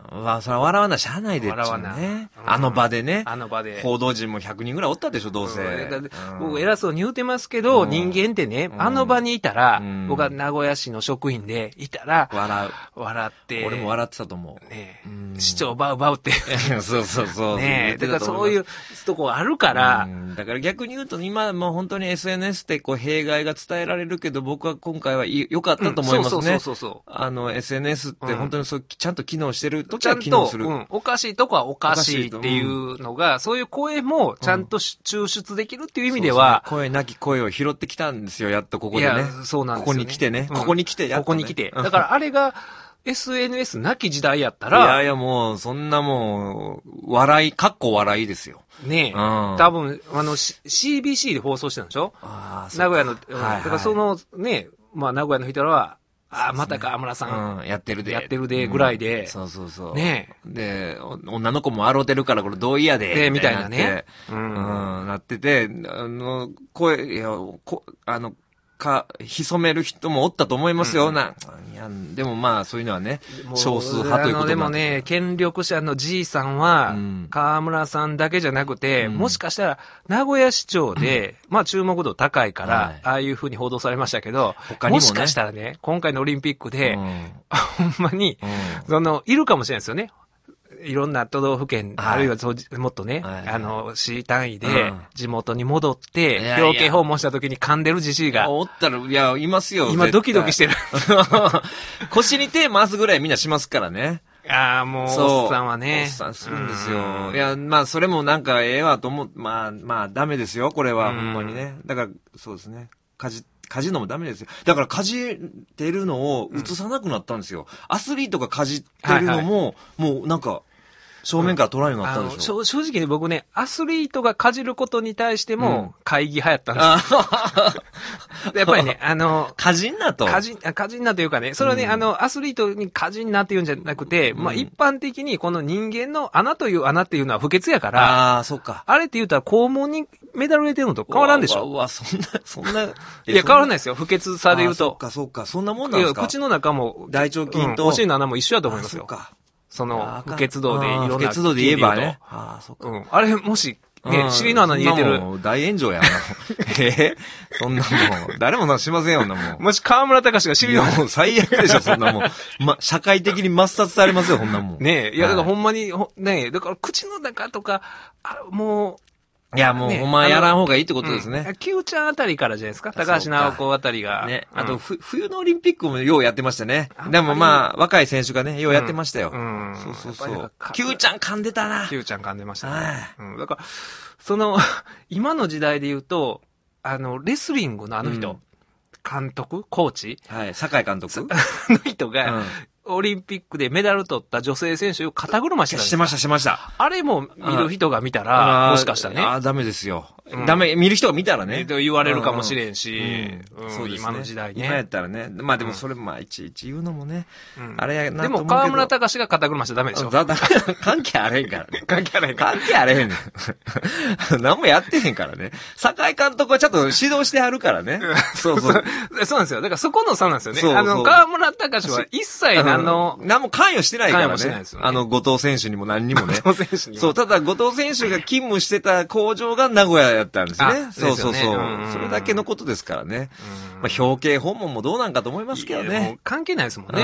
まあ、それは笑わなしゃあないでっちゅうね。 笑わな、うん、 あの場でね。 あの場で。 報道陣もひゃくにんぐらいおったでしょ、どうせ。うん、 僕偉そうに言うてますけど、うん、人間ってね、うん、あの場にいたら、うん、僕は名古屋市の職員でいたら、 笑う。 笑って。 俺も笑ってたと思う。 ね、うん、市長バウバウって。 そうそうそう。 ねだからそういうとこあるから、 うん。だから逆に言うと、今もう本当に エスエヌエス ってこう弊害が伝えられるけど、僕は今回は良かったと思いますね。うん、そうそうそうそう。あの、エスエヌエス って本当にそう、ちゃんと機能してる時は機能する。 うん、おかしいとこはおかしいっていうのが、そういう声もちゃんと抽出できるっていう意味では、 そうそう、声なき声を拾ってきたんですよ、やっとここでね。いや、 そうなんですよ、ね。 ここに来てね。 うん、 ここに来てやっと、ね、 ここに来て。だからあれが、エスエヌエス なき時代やったら。 いやいやもう、そんなもう、笑い、かっこ笑いですよ。 ねえ。うん、多分、あの、シービーシー で放送してたんでしょ？ああ、そう。名古屋の、うんはいはい、だからその、ね、まあ名古屋の人らは、ああ、また河村さん、 うん。やってるで。 やってるで、ぐらいで、 うん。そうそうそう。 ねえ。で、女の子も笑うてるから、これ同意やで。 で、みたいなね。 うん。うん、なってて、あの、声、いや、こ、あの、か、潜める人もおったと思いますよ、うん、な。いや、でもまあ、そういうのはね、少数派ということでもね、権力者の G さんは、うん、河村さんだけじゃなくて、うん、もしかしたら、名古屋市長で、うん、まあ注目度高いから、はい、ああいう風に報道されましたけど、他にもね、もしかしたらね、今回のオリンピックで、うん、ほんまに、うん、その、いるかもしれないですよね。いろんな都道府県、はい、あるいはもっとね、はい、あの、市単位で、地元に戻って、うん、表敬訪問した時に噛んでるじじいが。 おったら、いや、いますよ。 今ドキドキしてる。 腰に手回すぐらいみんなしますからね。 ああ、もう、おっさんはね。 おっさんするんですよ。いや、まあ、それもなんかええわと思う。まあ、まあ、ダメですよ、これは、ほんまにね。だから、そうですね。かじ、かじるのもダメですよ。だから、かじってるのを映さなくなったんですよ。うん、アスリートがかじってるのも、はいはい、もうなんか、正面から捉えるようになったでしょ、 うん、正直に僕ね、アスリートがかじることに対しても、会議派やったんですよ。うん、やっぱりね、あの、 かじんなと。 かじん、かじんなというかね、それはね、うん、あの、アスリートにかじんなっていうんじゃなくて、うん、まあ一般的にこの人間の穴という穴っていうのは不潔やから、 ああ、そっか。 あれって言うたら肛門にメダル入れてるのと変わらんでしょ。 うわ、うわ、そんな、そんな。いや、変わらないですよ、不潔さで言うと。 そっか、そっか、そんなもんなんですか。 口の中も、 大腸菌と、 うん、お尻の穴も一緒だと思いますよ。 そっか。 その、不潔度でいろんな。 不潔度で言えばね。ああ、そっか。 うん。あれ、もし、ね、尻の穴に入れてる。 もう大炎上やな。えそんなもん。誰もなしませんよ、そんなもん。 もし河村隆が尻の穴。 もう最悪でしょ、そんなもん。ま、社会的に抹殺されますよ、そんなもん。 ねえ。いや、だからほんまに、ねえ、だから口の中とか、あもう、 いや、もう、ね、お前やらん方がいいってことですね。 キューちゃんあたりからじゃないですか。高橋直子あたりが。 ね。あと、ふ、冬のオリンピックもようやってましたね。でもまあ、若い選手がね、ようやってましたよ。うん。そうそうそう。キューちゃん噛んでたな。 キューちゃん噛んでましたね。うん。だから、その、今の時代で言うと、あの、レスリングのあの人、監督コーチはい、酒井監督の人が、オリンピックでメダル取った女性選手を肩車してたんです。 してました、してました。 あれも見る人が見たら、もしかしたらね。 ああ、ダメですよ。うん、ダメ、見る人が見たらね。 言われるかもしれんし、うんうん、そうですね、今の時代ね。 今やったらね。まあでもそれもまあいちいち言うのもね。うん、あれやなと思うけど。でも河村隆が肩車しちゃダメでしょ。 だ、だ、関係あれへんからね。 関係あれへんから。 関係あれへんねん。何もやってへんからね。酒井監督はちょっと指導してはるからね。そうそう。 そうなんですよ。だからそこの差なんですよね。そうそうあの、河村隆は一切何の、 何も関与してないからね。ねあの、後藤選手にも何にもね。 後藤選手にも。 そう、ただ後藤選手が勤務してた工場が名古屋やったんですね。そうそうそう。それだけのことですからね。まあ、表敬訪問もどうなんかと思いますけどね。もう関係ないですもんね。うん。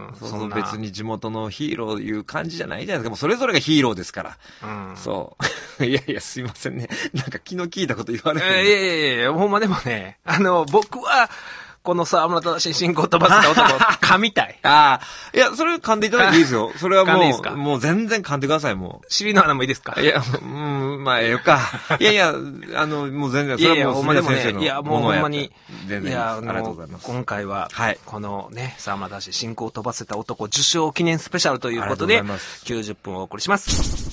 そうそう、別に地元のヒーローいう感じじゃないじゃないですか。もうそれぞれがヒーローですから。うん。そう。いやいや、すいませんね。なんか気の利いたこと言われる。 いやいやいや、ほんまでもね、あの、僕は、この沢村正進行飛ばせた男、噛みたい。 ああ。いや、それ噛んでいただいていいですよ。それはもう、いいかもう全然噛んでください、もう。 尻の穴もいいですかいや、うん、まあ、ええよか。いやいや、あの、もう全然、それはもう、先生の。 いや、もうほんまに。 全然いや、ありがとうございます。 今回は、はい。このね、沢村正進行飛ばせた男受賞記念スペシャルということで、きゅうじゅっぷんをお送りします。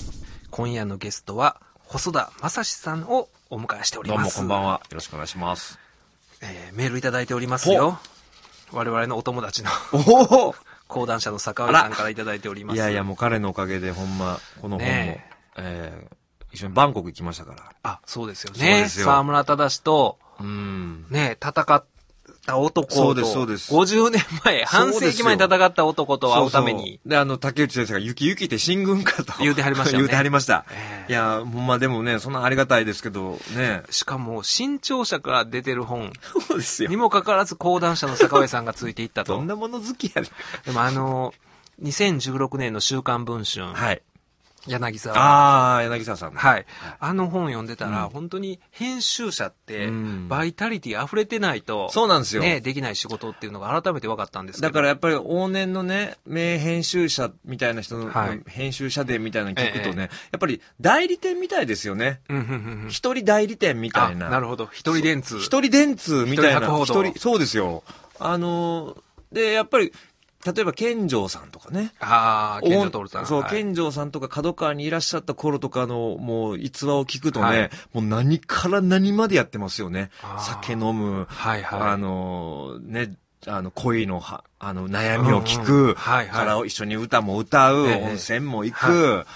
今夜のゲストは、細田正史さんをお迎えしております。 どうもこんばんは。よろしくお願いします。 えー、メールいただいておりますよ。我々のお友達のおお講談社の坂上さんからいただいております。 いやいや、もう彼のおかげでほんま、この本も、ねえー、一緒にバンコク行きましたから。 あ、そうですよね。沢村忠と、うん、ね、戦っ、 た男と、 そうです、そうです。 ごじゅうねんまえ、半世紀前に戦った男と会うために。そうそうで、あの、竹内先生が、ゆきゆきって進軍かと。 言うてはりましたね。 言うてはりました。えー、いや、ほんまでもね、そんなありがたいですけど、ね。 しかも、新潮社から出てる本。 そうですよ。 にもかかわらず講談社の坂上さんがついていったと。 どんなもの好きやねん。 でもあの、にせんじゅうろくねんの週刊文春。 はい。 柳沢。 ああ、柳沢さん、ね。 はい。あの本読んでたら、うん、本当に編集者って、バイタリティ溢れてないと、 そうなんですよ。 ね、できない仕事っていうのが改めて分かったんですけど。 だからやっぱり往年のね、名編集者みたいな人の、はい、編集者伝みたいなの聞くとね、ええ、やっぱり代理店みたいですよね。一人代理店みたいな。 なるほど。一人電通。 一人電通みたいな。 一人、 そうですよ。あの、で、やっぱり、例えば、健丈さんとかね。 ああ、健丈徹さん。 そう、はい、健丈さんとか角川にいらっしゃった頃とかの、もう、逸話を聞くとね、はい、もう何から何までやってますよね。酒飲む、 はいはい、 あの、ね、あの、恋のは、あの、悩みを聞く、うんうん、はいはい、から一緒に歌も歌う、えー、温泉も行く、はい、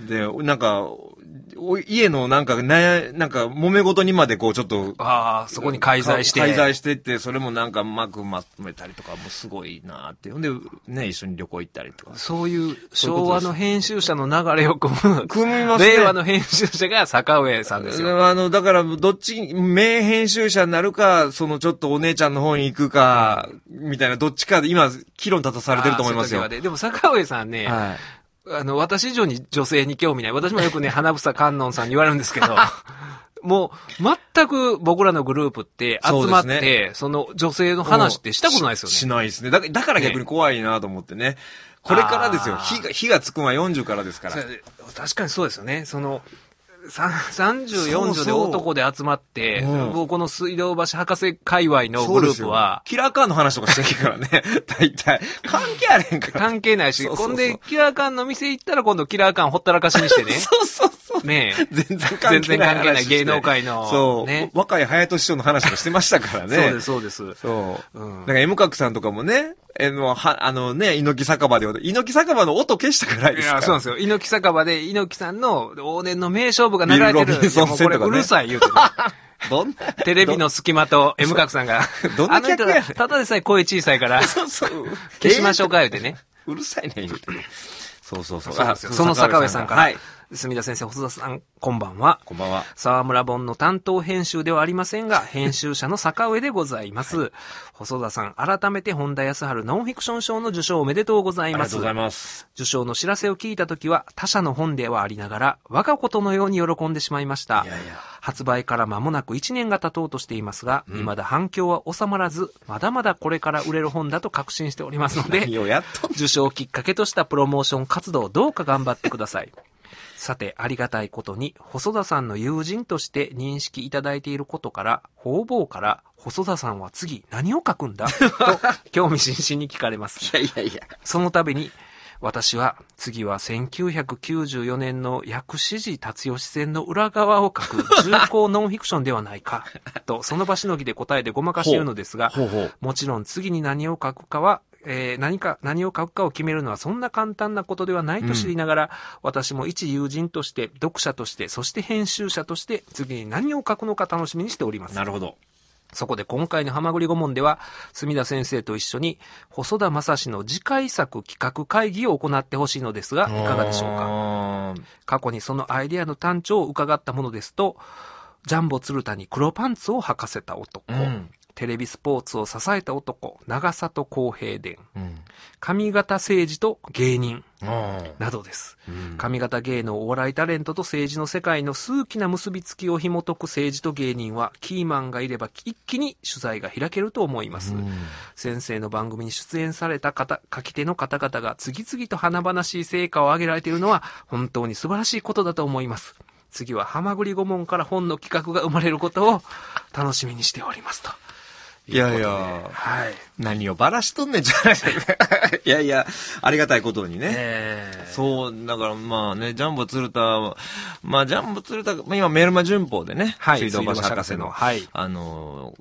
で、なんか、家のなんか、ね、なんか、揉め事にまでこうちょっと。 ああ、そこに介在して。 介在してって、それもなんかうまくまとめたりとかもすごいなって。ほんで、ね、一緒に旅行行ったりとか。 そういう昭和の編集者の流れを組む。 組みますね。 令和の編集者が坂上さんですよ。 あの、だから、どっち、名編集者になるか、そのちょっとお姉ちゃんの方に行くか、みたいな、どっちかで今、議論立たされてると思いますよ。 でも坂上さんね、はい、あの、私以上に女性に興味ない。私もよくね、花房観音さんに言われるんですけど、もう、全く僕らのグループって集まって、ね、その女性の話ってしたことないですよね。 し, しないですね。だだから逆に怖いなと思ってね。ね、これからですよ。火が、火がつくのはよんじゅうからですから。 確かにそうですよね。その、さんじゅう、よんじゅうで男で集まって、そうそう、この水道橋博士界隈のグループは、 キラーカーンの話とかしてるからね、大体。関係あれへんから。 関係ないし、ほんで、キラーカーンの店行ったら今度キラーカーンほったらかしにしてね。 そうそうそう。 ねえ。 全然関係ない。 全然関係ない芸能界の。 そう。ね、若い隼人師匠の話とかしてましたからね。 そうです、そうです。 そう。うん。なんか M 角さんとかもね、えの、は、あのね、猪木酒場で、猪木酒場の音消したくらいですから。 いや、そうなんですよ。猪木酒場で猪木さんの往年の名勝負が流れてる。 いやもうこれうるさい言うてね。 どんなテレビの隙間と M 角さんが。 どんな客やあの人ただでさえ声小さいから。 そうそう。 消しましょうか言うてね。 うるさいね、言うてね。そうそうそう。 そうその坂上さんから。はい。墨田先生、細田さん、こんばんは。 こんばんは。 沢村本の担当編集ではありませんが、編集者の坂上でございます。はい、細田さん、改めて本田康晴ノンフィクション賞の受賞おめでとうございます。 ありがとうございます。 受賞の知らせを聞いたときは、他社の本ではありながら、我がことのように喜んでしまいました。いやいや発売から間もなくいちねんが経とうとしていますが、うん、未だ反響は収まらず、まだまだこれから売れる本だと確信しておりますので、 何をやっと受賞をきっかけとしたプロモーション活動をどうか頑張ってください。さて、ありがたいことに、細田さんの友人として認識いただいていることから、方々から、細田さんは次何を書くんだと、興味津々に聞かれます。 いやいやいや。 その度に、私は、次はせんきゅうひゃくきゅうじゅうよねんの薬師寺達義戦の裏側を書く重厚ノンフィクションではないか、と、その場しのぎで答えてごまかしているのですが、ほうほうほう、もちろん次に何を書くかは、えー、何か、何を書くかを決めるのはそんな簡単なことではないと知りながら、うん、私も一友人として、読者として、そして編集者として、次に何を書くのか楽しみにしております。 なるほど。 そこで今回のはまぐり顧問では、墨田先生と一緒に、細田正史の次回作企画会議を行ってほしいのですが、いかがでしょうか。過去にそのアイデアの端緒を伺ったものですと、ジャンボ鶴田に黒パンツを履かせた男、うん、テレビスポーツを支えた男、長里公平伝、うん、上方政治と芸人などです、うん、上方芸能お笑いタレントと政治の世界の数奇な結びつきを紐解く政治と芸人はキーマンがいれば一気に取材が開けると思います、うん、先生の番組に出演された方書き手の方々が次々と華々しい成果を上げられているのは本当に素晴らしいことだと思います。次ははまぐり顧問から本の企画が生まれることを楽しみにしておりますと。 いやいや、はい。何をばらしとんねんじゃないいやいや、ありがたいことにね。えー、そう、だからまあね、ジャンボ鶴田は、まあジャンボ鶴田、まあ今メルマ旬報でね、はい、水道橋博士の、はい、あの、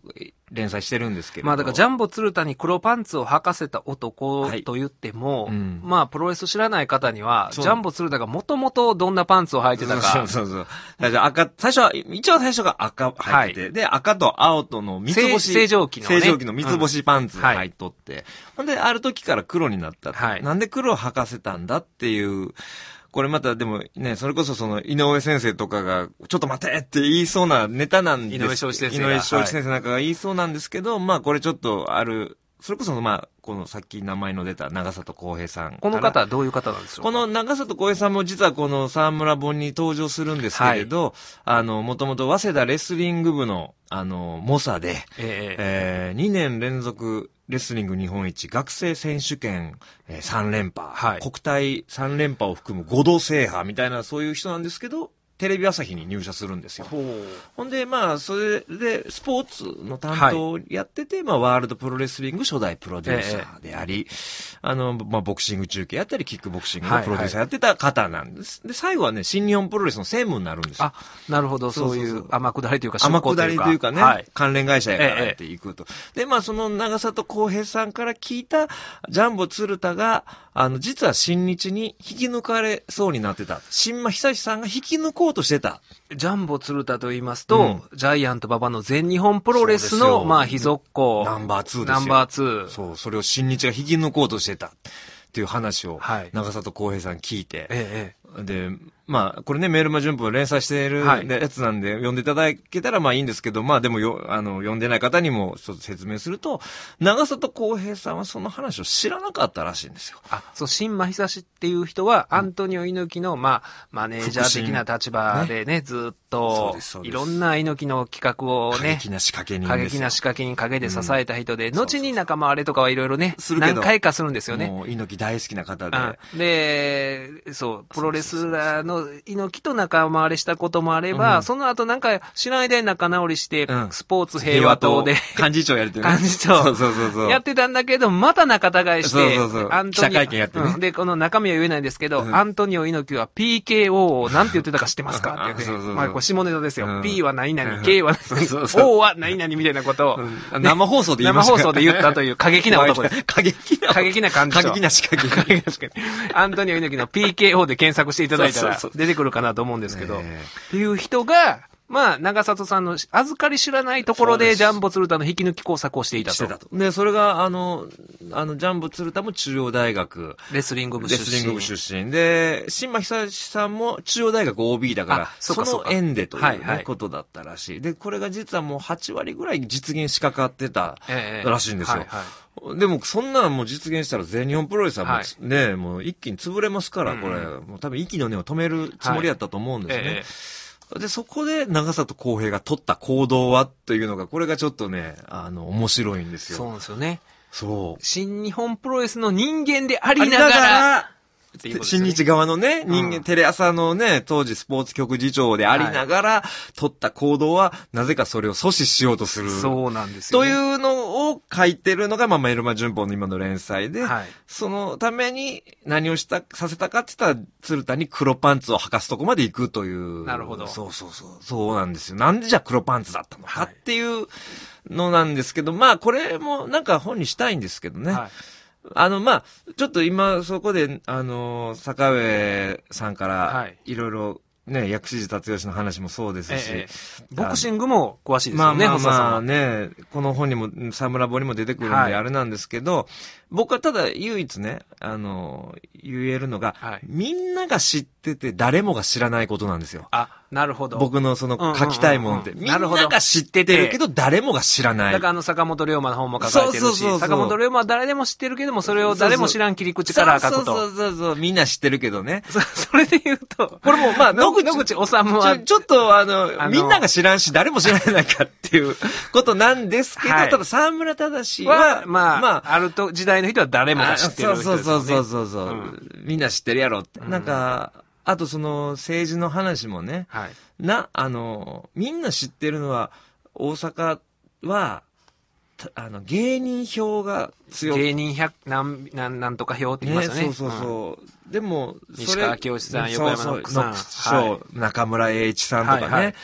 連載してるんですけれど。 まあだからジャンボ鶴田に黒パンツを履かせた男と言っても、はいうん、まあプロレス知らない方には、ジャンボ鶴田がもともとどんなパンツを履いてたか。 そうそうそう。最初赤、最初は、一応最初が赤履いてて、はい、で、赤と青との三つ星。 正常期のね。 正常期の三つ星パンツ履いとって。うんはい、ほんで、ある時から黒になった。はい、なんで黒を履かせたんだっていう、これまたでもね、それこそその井上先生とかが、ちょっと待てって言いそうなネタなんです。 井上正一先生。 井上正一先生なんかが言いそうなんですけど、はい、まあこれちょっとある、それこそまあ、このさっき名前の出た長里康平さん。 この方はどういう方なんでしょうか？ この長里康平さんも実はこの沢村本に登場するんですけれど、はい、あの、もともと早稲田レスリング部の、あの、猛者で、えええー、にねん連続、レスリング日本一、学生選手権、えー、さん連覇、はい、国体さん連覇を含むごど制覇みたいなそういう人なんですけど、テレビ朝日に入社するんですよ。ほ, ほんで、まあ、それで、スポーツの担当をやってて、はい、まあ、ワールドプロレスリング初代プロデューサーであり、ええ、あの、まあ、ボクシング中継やったり、キックボクシングのプロデューサーやってた方なんです。はいはい、で、最後はね、新日本プロレスの専務になるんですよ。 あ、なるほど、そういう天下りというか、 天下りというかね、はい、関連会社やからっていくと。ええ、で、まあ、その長里康平さんから聞いた、ジャンボ鶴田が、あの、実は新日に引き抜かれそうになってた。新間久志さんが引き抜こうとしてた。 ジャンボ鶴田と言いますと、うん、ジャイアント馬場の全日本プロレスの、まあ、秘蔵っ子。 ナンバーツーですよ。 ナンバーツー。 そう、それを新日が引き抜こうとしてた。っていう話を、長里康平さん聞いて。ええ、で、まあ、これね、メールマ順法連載しているやつなんで、読んでいただけたらまあいいんですけど、まあでもよ、あの、読んでない方にもちょっと説明すると、長里康平さんはその話を知らなかったらしいんですよ。 あ、そう、新間久志っていう人は、アントニオ猪木の、まあ、マネージャー的な立場でね、ねずっと、いろんな猪木の企画をね、 過激な仕掛け人過激な仕掛け人陰で支えた人で、うん、後に仲間割れとかはいろいろね、何回かするんですよね。 もう猪木大好きな方で。 うん、で、そう、プロレスラーの猪木と仲間割れしたこともあれば、うん、その後なんか知らないで仲直りして、うん、スポーツ平和党で幹事長やれてるね。 幹事長。 そうそうそうそう。 やってたんだけど、また仲違いして、 そうそうそう。 アントニオ記者会見やってね、 うん。で、この中身は言えないんですけど、うん、アントニオ猪木は ピーケーオー を何て言ってたか知ってますかって言って、そうそうそう、まあこれ下ネタですよ。うん、P は何々、K は何々、O は何々みたいなことを、 うん、生放送で言いました。 生放送で言ったという過激な男です。 過激な。 過激な感じ。 過激な仕掛け。過激な仕掛け。アントニオ猪木の ピーケーオー で検索していただいたら出てくるかなと思うんですけど、っていう人が、まあ、長里さんの預かり知らないところでジャンボ鶴田の引き抜き工作をしていたと。してたと。 で、それが、あの、あの、ジャンボ鶴田も中央大学。 レスリング部出身。 レスリング部出身。で、新間久志さんも中央大学 オービー だから、そ, その縁でという、ねはいはい、ことだったらしい。で、これが実はもうはち割ぐらい実現しかかってたらしいんですよ。ええはいはい、でも、そんなのもう実現したら全日本プロレスはもう、はい、ね、もう一気に潰れますから、これ。うん、もう多分息の根を止めるつもりやったと思うんですね。はいええで、そこで長里康平が取った行動はというのが、これがちょっとね、あの、面白いんですよ。 そうなんですよね。 そう。 新日本プロレスの人間でありながら、 ね、新日側のね、人間、うん、テレ朝のね、当時スポーツ局次長でありながら、はい、取った行動は、なぜかそれを阻止しようとする。 そうなんですよ、 ね。というのを書いてるのが、まあ、メルマ旬報の今の連載で、はい、そのために何をした、させたかって言ったら、鶴田に黒パンツを履かすとこまで行くという。 なるほど。 そうそうそう。そうなんですよ。なんでじゃあ黒パンツだったのかっていうのなんですけど、はい、まあ、これもなんか本にしたいんですけどね。はいあの、まあ、ちょっと今、そこで、あの、坂上さんから、いろいろ、ね、薬師寺達義の話もそうですし、ええ、 ボクシングも詳しいですよね、 まあまあまあね、この本にも、沢村本にも出てくるんで、あれなんですけど、はい、僕はただ唯一ね、あの、言えるのが、はい、みんなが知ってて誰もが知らないことなんですよ。 あ、なるほど。 僕のその書きたいものって、うんうんうんうん、みんなが知っててるけど誰もが知らない。 だからあの坂本龍馬の本も書かれてるし、そうそうそうそう坂本龍馬は誰でも知ってるけども、それを誰も知らん切り口から書くと。 そうそうそうそう、みんな知ってるけどね。 そ, それで言うと、 これもまあ、 野口、野口治はちょ、ちょっとあの、あのみんなが知らんし誰も知らないかっていうことなんですけど、はい、ただ沢村忠は、 まあ、まあ、あると時代の人は誰もが知ってる人ですよね。 そうそうそうそう、うん、みんな知ってるやろって。うん、なんか、あとその政治の話もね、はい、な、あの、みんな知ってるのは、大阪は、あの、芸人票が強い。 芸人百、なん、なん、なんとか票って言いますよね。 ねそうそうそう。うん、でも、 西川きよしさん、横山ノックさん。 ノック師匠、中村栄一さんとかね。はいはい、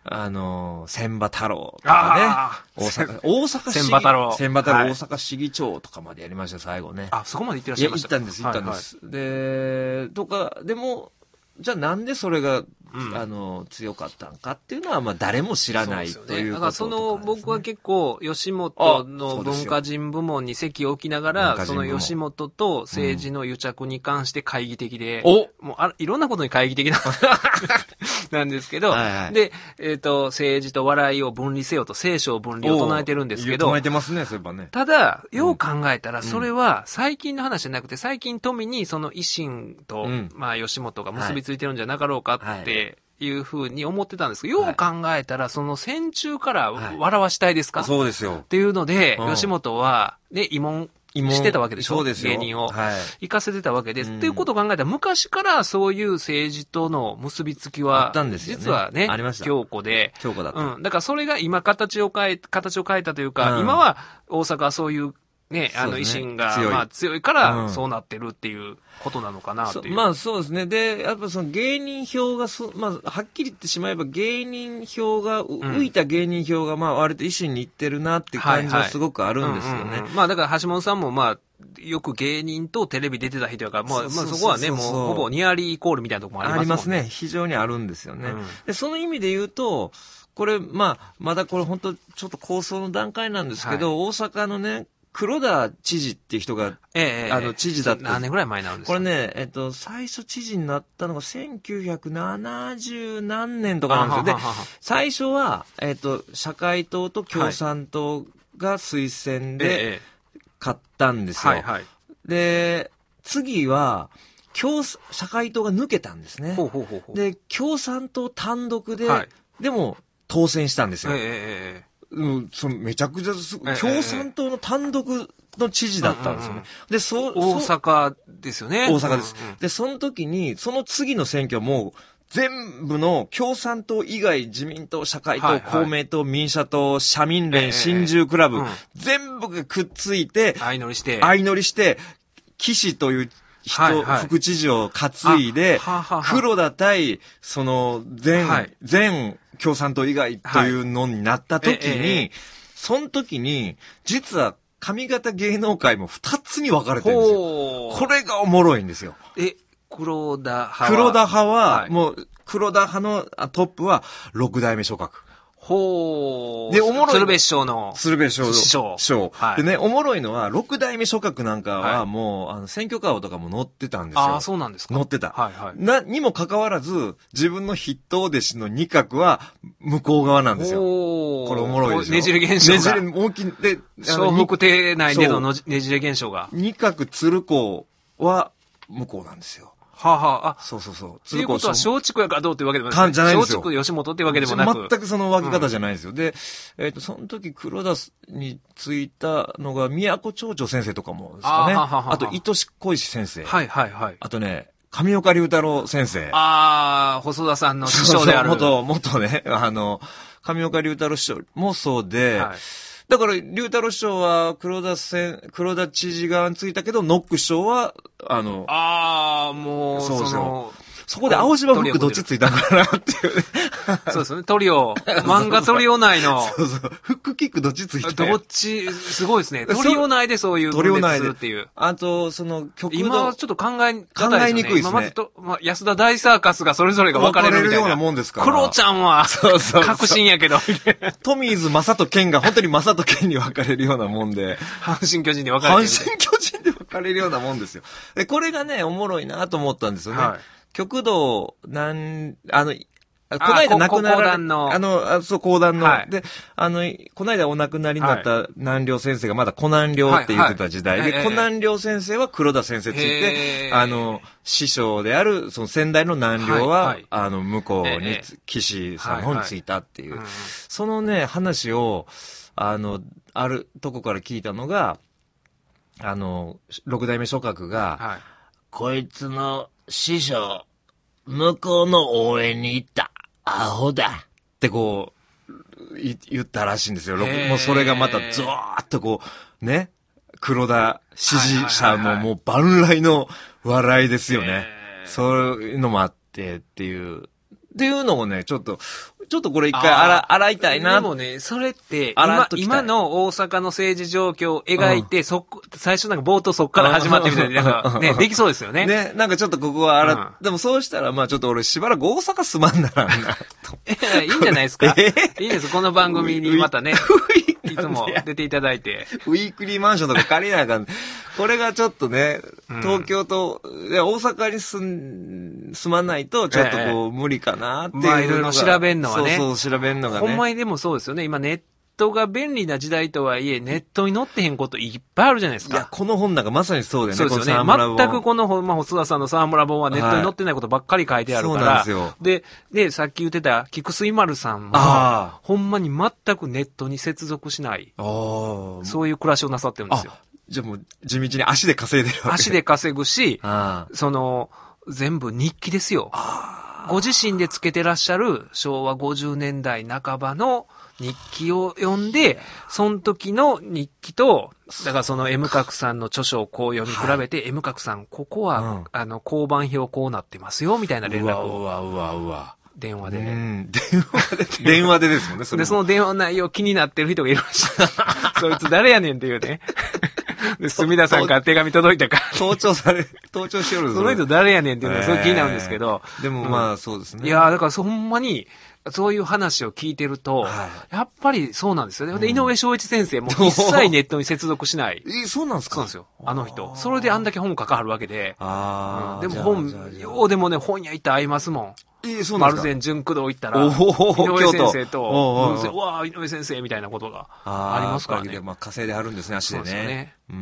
あの、千葉太郎とかね。大阪、大阪市議。 千葉太郎。 千葉太郎、 はい、 大阪市議長とかまでやりました、最後ね。 あ、そこまで行ってらっしゃいました。 いや、行ったんです、行ったんです。はいはい、で、とか、でも、じゃあなんでそれが、うん、あの、強かったんかっていうのは、まあ誰も知らないということとかですね。 だからその、僕は結構、吉本の文化人部門に席を置きながら、その吉本と政治の癒着に関して懐疑的で、うん、もうあいろんなことに懐疑的な、なんですけど、はいはい、で、えっ、ー、と、政治と笑いを分離せよと、聖書分離を唱えてるんですけど、 唱えてますね、そういえばね。 ただ、よう考えたら、それは最近の話じゃなくて、最近富にその維新と、うん、まあ吉本が結びついてるんじゃなかろうかって、はいいうふうに思ってたんですけど、よう考えたら、その戦中から笑わしたいですか、はい、 そうですよ。 っていうので、うん、吉本は、ね、慰問してたわけでしょ、 そうですよ。 芸人を、はい。行かせてたわけです。 うん、 っていうことを考えたら、昔からそういう政治との結びつきは、 あったんですよね、 実はね、 ありました。 強固で、 強固だった。 うん。だからそれが今形を変え、形を変えたというか、うん、今は大阪はそういう、ね、あの維新が、ね、まあ強いからそうなってるっていうことなのかなっていう。 うん、まあそうですね。で、やっぱその芸人票がそ、まあはっきり言ってしまえば芸人票が、浮いた芸人票がまあ割と維新に行ってるなっていう感じはすごくあるんですよね。 まあだから橋本さんもまあ、よく芸人とテレビ出てた人やから、まあ、まあそこはね、もうほぼニアリーイコールみたいなとこもありますもんね。 ありますね。非常にあるんですよね。うん、で、その意味で言うと、これ、まあ、まだこれ本当ちょっと構想の段階なんですけど、はい、大阪のね、黒田知事っていう人が、ええ、あの、知事だった。 何年ぐらい前なんですか？ これね、えっと、最初知事になったのがせんきゅうひゃくななじゅう何年とかなんですよ。で、最初は、えっと、社会党と共産党が推薦で勝ったんですよ。はいはいはい、で、次は、共、社会党が抜けたんですね。ほうほうほうほうで、共産党単独で、はい、でも当選したんですよ。えええうん、そのめちゃくちゃす、ええ、共産党の単独の知事だったんですよね。うんうんうん、で、そ、 大阪ですよね。 大阪です、うんうん。で、その時に、その次の選挙も、全部の共産党以外、自民党、社会党、はいはい、公明党、民社党、社民連、ええ、新自由クラブ、うん、全部がくっついて、 相乗りして、 相乗りして、岸という人、はいはい、副知事を担いで、ははは黒田対、その、全、はい、全、共産党以外というのになった時に、はいええ、その時に、実は上方芸能界も二つに分かれてるんですよ。これがおもろいんですよ。 え、黒田派は黒田派は、はい、もう、黒田派のトップは六代目諸閣。 ほー。で、おもろい。鶴瓶師匠の。 鶴瓶師匠。 師匠。 師匠。はい。でね、おもろいのは、六代目諸閣なんかはもう、はい、あの、選挙カーとかも載ってたんですよ。 ああ、そうなんですか。 載ってた。 はいはい。 な、にもかかわらず、自分の筆頭弟子の二角は、向こう側なんですよ。 おー。 これおもろいでしょ。 ねじれ現象が。 ねじれ、大きい、で、 笑福亭内でのねじれ現象が。 二角鶴光は、向こうなんですよ。 はあ、はあ、あ、 そうそうそう。 ということは、松竹やからどうっていうわけでもない。 じゃないですよ。 松竹吉本っていうわけでもなく。 全くその分け方じゃないですよ。うん、で、えっ、ー、と、その時黒田についたのが、宮古町長先生とかもですかね。あ, はははあと、糸志小石先生。 はいはいはい。 あとね、上岡龍太郎先生。 ああ、細田さんの師匠である。 そうそう元、元ね、あの、上岡龍太郎師匠もそうで、はい、だから、龍太郎師匠は黒田先、黒田知事側についたけど、ノック師匠は、あの、 ああ、もう、そうそう。そのそこで青島フックどっちついたのかなっていうね。 そうですね。トリオ。漫画トリオ内の。 そうそう。フックキックどっちついたどっち、すごいですね。トリオ内でそういう分裂するっていう。 あと、その曲の。 今はちょっと考え、 考えにくいですね。 今まずと、まあ、安田大サーカスがそれぞれが分かれるみたいな。分かれるようなもんですから。 クロちゃんは、そうそう。確信やけど。 トミーズ、マサト、ケンが本当にマサト、ケンに分かれるようなもんで。 阪神巨人で分かれる。 阪神巨人で分かれるようなもんですよ。で、これがね、おもろいなと思ったんですよね。はい。極道、なん、あの、この間亡くなられ、あの、あの、そう、講談の、はい、で、あの、この間お亡くなりになった南梁先生がまだ古南梁って言ってた時代で、はいはい、で、古南梁先生は黒田先生ついて、あの、師匠である、その先代の南梁は、はいはい、あの、向こうに、岸さんの方についたっていう、はいはい、そのね、話を、あの、あるとこから聞いたのが、あの、六代目諸閣が、はい、こいつの、師匠、向こうの応援に行った。アホだ。ってこう、言ったらしいんですよ。もうそれがまたゾワーッとこう、ね。黒田支持者のもう万来の笑いですよね。そういうのもあってっていう。っていうのをね、ちょっと、ちょっちょっとこれ一回洗洗いたいな。 でもね、それって、今、今の大阪の政治状況を描いて、うん、そこ、最初なんか冒頭そっから始まってみたいな、なんかね、できそうですよね。 ね、なんかちょっとここは洗っ、うん、でもそうしたら、まあちょっと俺しばらく大阪住まんならんな。 いいんじゃないですか。えー、いいです、この番組にまたね。いつも出ていただいて。 ウィークリーマンションとか借りなあかん。これがちょっとね、東京と、うん、大阪に住ん、住まないと、ちょっとこう、ええ、無理かなっていうのが。まあ、 いろいろ調べんのはね。 そうそう、調べんのがね。 ほんまにでもそうですよね。今ネットが便利な時代とはいえ、ネットに載ってへんこといっぱいあるじゃないですか。 いや、この本なんかまさにそうだよね。 そうですよね。全くこの本、まあ、細田さんの沢村本はネットに載ってないことばっかり書いてあるから。はい、そうなんですよ。で、で、さっき言ってた、菊水丸さんも、ほんまに全くネットに接続しない。そういう暮らしをなさってるんですよ。 じゃあもう、地道に足で稼いでるわけ。 足で稼ぐし、その、全部日記ですよ。ご自身でつけてらっしゃる昭和ごじゅうねんだいなかばの日記を読んで、その時の日記と、だからその M 角さんの著書をこう読み比べて、はい、M 角さん、ここは、うん、あの、交番表こうなってますよ、みたいな連絡を。 うわうわうわうわ。 電話で。うん、電話で。電話でですもんね、それも。 で、その電話内容気になってる人がいるらしい。そいつ誰やねんっていうね。で、墨田さんから手紙届いたから。 盗聴され、盗聴しよるぞ。 その人誰やねんっていうのがすごい気になるんですけど。 えー、でもまあ、うん、そうですね。 いや、だからほんまに、そういう話を聞いてると、はい、やっぱりそうなんですよね。で、井上翔一先生も一切ネットに接続しない。 え、そうなんですか？ そうなんですよ。あの人。それであんだけ本書かはるわけで。あうん、でも本、ようでもね、本屋行ったら会いますもん。 えー、そうなんですか？ 丸善純駆動行ったら、井上先生と、うわぁ、井上先生みたいなことがありますからね。 まあ、稼いであるんですね、足でね。そうですね。 うん。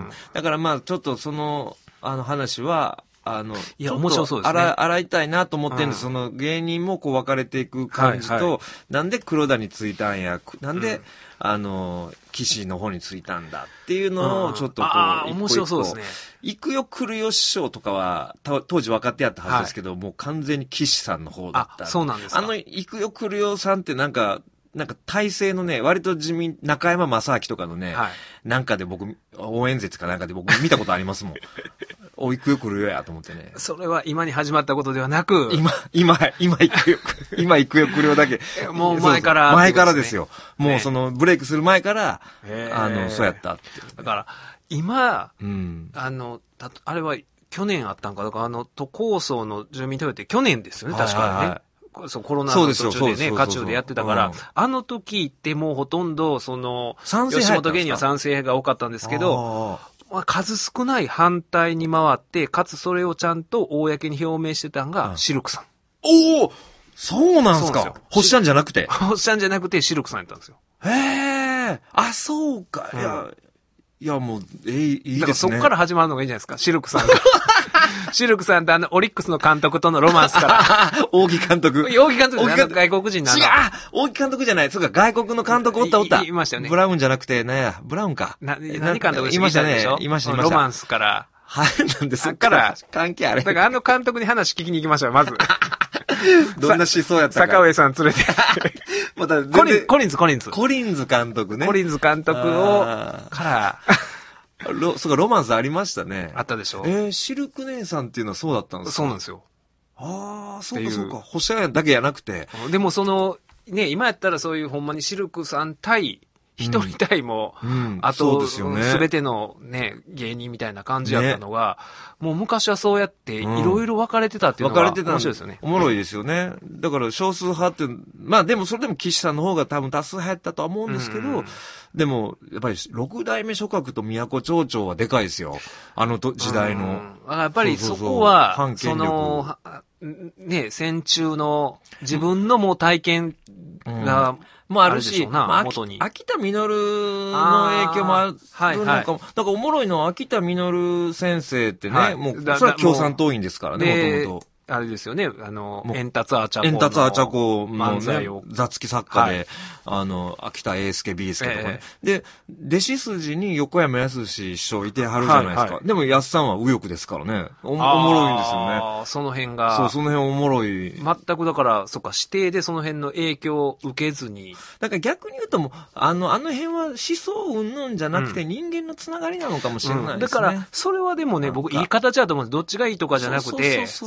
だからまあ、ちょっとその、あの話は、あの、 いや、面白そうですね。 洗、洗いたいなと思ってるんです。その芸人もこう分かれていく感じと、はいはい、なんで黒田についたんや、なんで、うん、あの、岸の方についたんだっていうのをちょっとこう、 ああ、面白そうですね。 行くよ来るよ師匠とかは、当時分かってやったはずですけど、はい、もう完全に岸さんの方だった。 あ、そうなんですか。 あの、行くよ来るよさんってなんか、なんか体制のね、割と地味、中山正明とかのね、はい、なんかで僕、応援説かなんかで僕見たことありますもん。お、行くよ来るよやと思ってね。 それは今に始まったことではなく、 今、今、今行くよ、今行くよ来るよだけ。 もう前から、 ね、前からですよ。もうそのブレイクする前から、あの、そうやったって、ね。 だから、今、うん、あの、たあれは去年あったんか、だからあの、都構想の住民投票って去年ですよね、確かにね。はいはいはい、そうコロナの途中でね、渦中でやってたから、うん、あの時ってもうほとんど、その、吉本芸人は賛成が多かったんですけど、まあ、数少ない反対に回って、かつそれをちゃんと公に表明してたのが、シルクさん。 おおそうなんすか。星ちゃんじゃなくて。 星ちゃんじゃなくてシルクさんやったんですよ。 へえ。あ、そうか。いや、うん、いやもう、えー、いいですね。だからそこから始まるのがいいんじゃないですか、シルクさんが。シルクさんってあの、オリックスの監督とのロマンスから。 大木監督。 大木監督じゃない外国人なの。 違う大木監督じゃない。そうか、外国の監督おったおった。 いましたよね。 ブラウンじゃなくて、なんや、ブラウンか。 な、何監督いましたね。いました、いました。 ロマンスから。 はい、なんでそっから、関係あれ。 だからあの監督に話聞きに行きましょう、まず。 どんな思想やったか。 坂上さん連れて。 またコリン、コリンズ、コリンズ。 コリンズ監督ね。 コリンズ監督を、から、 ロ、そうか、ロマンスありましたね。 あったでしょ。 えー、シルク姉さんっていうのはそうだったんですか？ そうなんですよ。 ああ、そうかそうか。星屋だけじゃなくて。 でもその、ね、今やったらそういうほんまにシルクさん対、一人対も、うんうん、あと、すべ、ね、てのね、芸人みたいな感じやったのが、ね、もう昔はそうやって、いろいろ分かれてたっていうのが、面白いですよね。 おもろいですよね。だから少数派って、まあでもそれでも岸さんの方が多分多数派やったとは思うんですけど、うん、でも、やっぱり六代目諸閣と都町長はでかいですよ。あのと時代の。 うん、やっぱりそこは、そうそうそうその、ね、戦中の自分のもう体験が、うんもあるし、まあ、元に。秋田実の影響もあるのかも。はいはい、だからおもろいのは秋田実先生ってね、はい、もう、それは共産党員ですからね、もともと。あれですよね、あの、エンタツアーチャコ。 エンタツアーチャコのね、雑記作家で、はい、あの、秋田英介、ビー介とかね、えー。で、弟子筋に横山康師匠いてはるじゃないですか。はいはい、でも安さんは右翼ですからね。お、おもろいんですよね。 ああ、その辺が。 そう、その辺おもろい。 全くだから、そっか、指定でその辺の影響を受けずに。 だから逆に言うともう、あの、あの辺は思想云々じゃなくて人間のつながりなのかもしれないですね。うんうん、 だから、それはでもね、僕いい形だと思うんです。どっちがいいとかじゃなくて、そうそうそうそうその、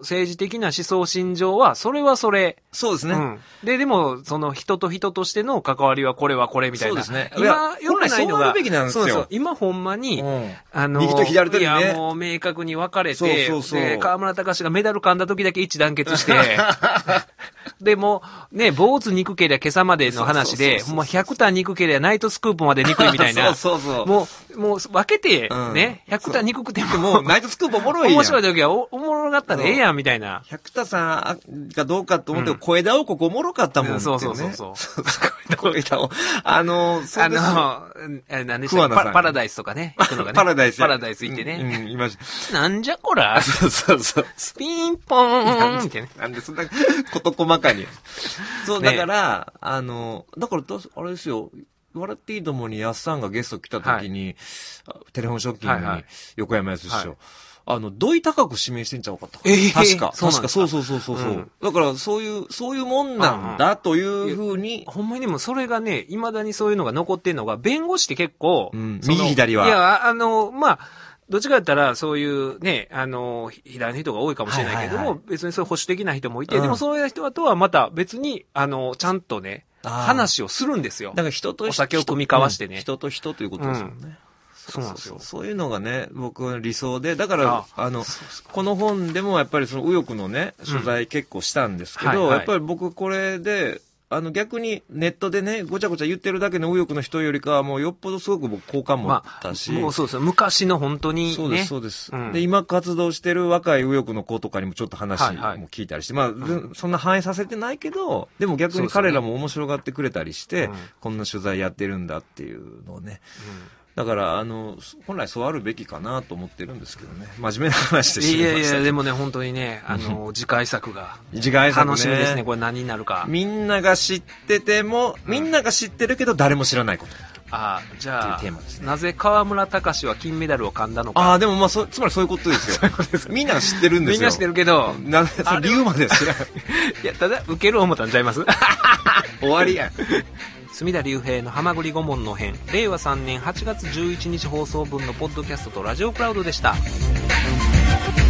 政治的な思想信条は、それはそれ。 そうですね。うん。 で、でも、その人と人としての関わりはこれはこれみたいな。 そうですね。 今、よくないのが、 そうあるべきなんですよ。そうそう。 今ほんまに、うん、 あの、右と左とね。いや、もう明確に分かれて、 そうそうそうで、河村隆がメダル噛んだ時だけ一致団結して、で、もう、ね、坊主憎けりゃ今朝までの話で、ほんまひゃくターン憎けりゃナイトスクープまで憎いみたいな。 そうそうそう。 もう、もう分けて、ね、ひゃくターン憎くても、 ナイトスクープおもろいやん。 面白い時はお、おもろかったらええやん、みたいな。 百田さんがどうかと思って、小枝王国おもろかったもんね。 そうそうそうそう。 小枝王。あの、 そうです。あの、何でしたっけ、パラダイスとかね。行くのがね。 パラダイス。 パラダイス行ってね。 うん、いました。 なんじゃこら。 そうそうそう。 ピンポーンみたいな。 なんでそんな、こと細かに。そう、だから、あの、だから、あれですよ。笑っていいともにやっさんがゲスト来た時に、テレフォンショッキングに横山やすし師匠。あの、土井高く指名してんちゃうかった。 えー、 確か。 そう確か、そうそうそうそう。うん、だから、そういう、そういうもんなんだというふうに。 ほんまにでもそれがね、未だにそういうのが残ってんのが、弁護士って結構、 うん、右左は。 いや、あの、まあ、どっちかだったら、そういうね、あの、左の人が多いかもしれないけども、はいはいはい、別にそういう保守的な人もいて、うん、でもそういう人とはまた別に、あの、ちゃんとね、話をするんですよ。 だから人と人お酒を組み交わしてね。 人と人ということですよね。うんそうなんですよ。 そういうのがね、僕は理想で、だから、あ, あの、この本でもやっぱりその右翼のね、取材結構したんですけど、うんはいはい、やっぱり僕これで、あの逆にネットでね、ごちゃごちゃ言ってるだけの右翼の人よりかはもうよっぽどすごく僕好感持ったし。 まあ、もうそうですよ。昔の本当にね。 そうです、そうです、うん。で、今活動してる若い右翼の子とかにもちょっと話も聞いたりして、はいはい、まあ、うん、そんな反映させてないけど、でも逆に彼らも面白がってくれたりして、ね、こんな取材やってるんだっていうのをね。うんだから、あの、本来そうあるべきかなと思ってるんですけどね。真面目な話でしまいました。 いやいや、でもね、本当にね、あの、次回作が。 次回作ね。 楽しみですね、これ何になるか。 みんなが知ってても、みんなが知ってるけど誰も知らないこと。 ああ、じゃあ、っていうテーマですね、なぜ河村隆は金メダルを噛んだのか。 ああ、でもまあ、そ、つまりそういうことですよ。そういうことです。みんなが知ってるんですよ。 みんな知ってるけど。 な、その理由まで知らない。 いや、ただ、受ける思ったんちゃいます終わりやん。 隅田隆平のはまぐり顧問の編、れいわさんねんはちがつじゅういちにち放送分のポッドキャストとラジオクラウドでした。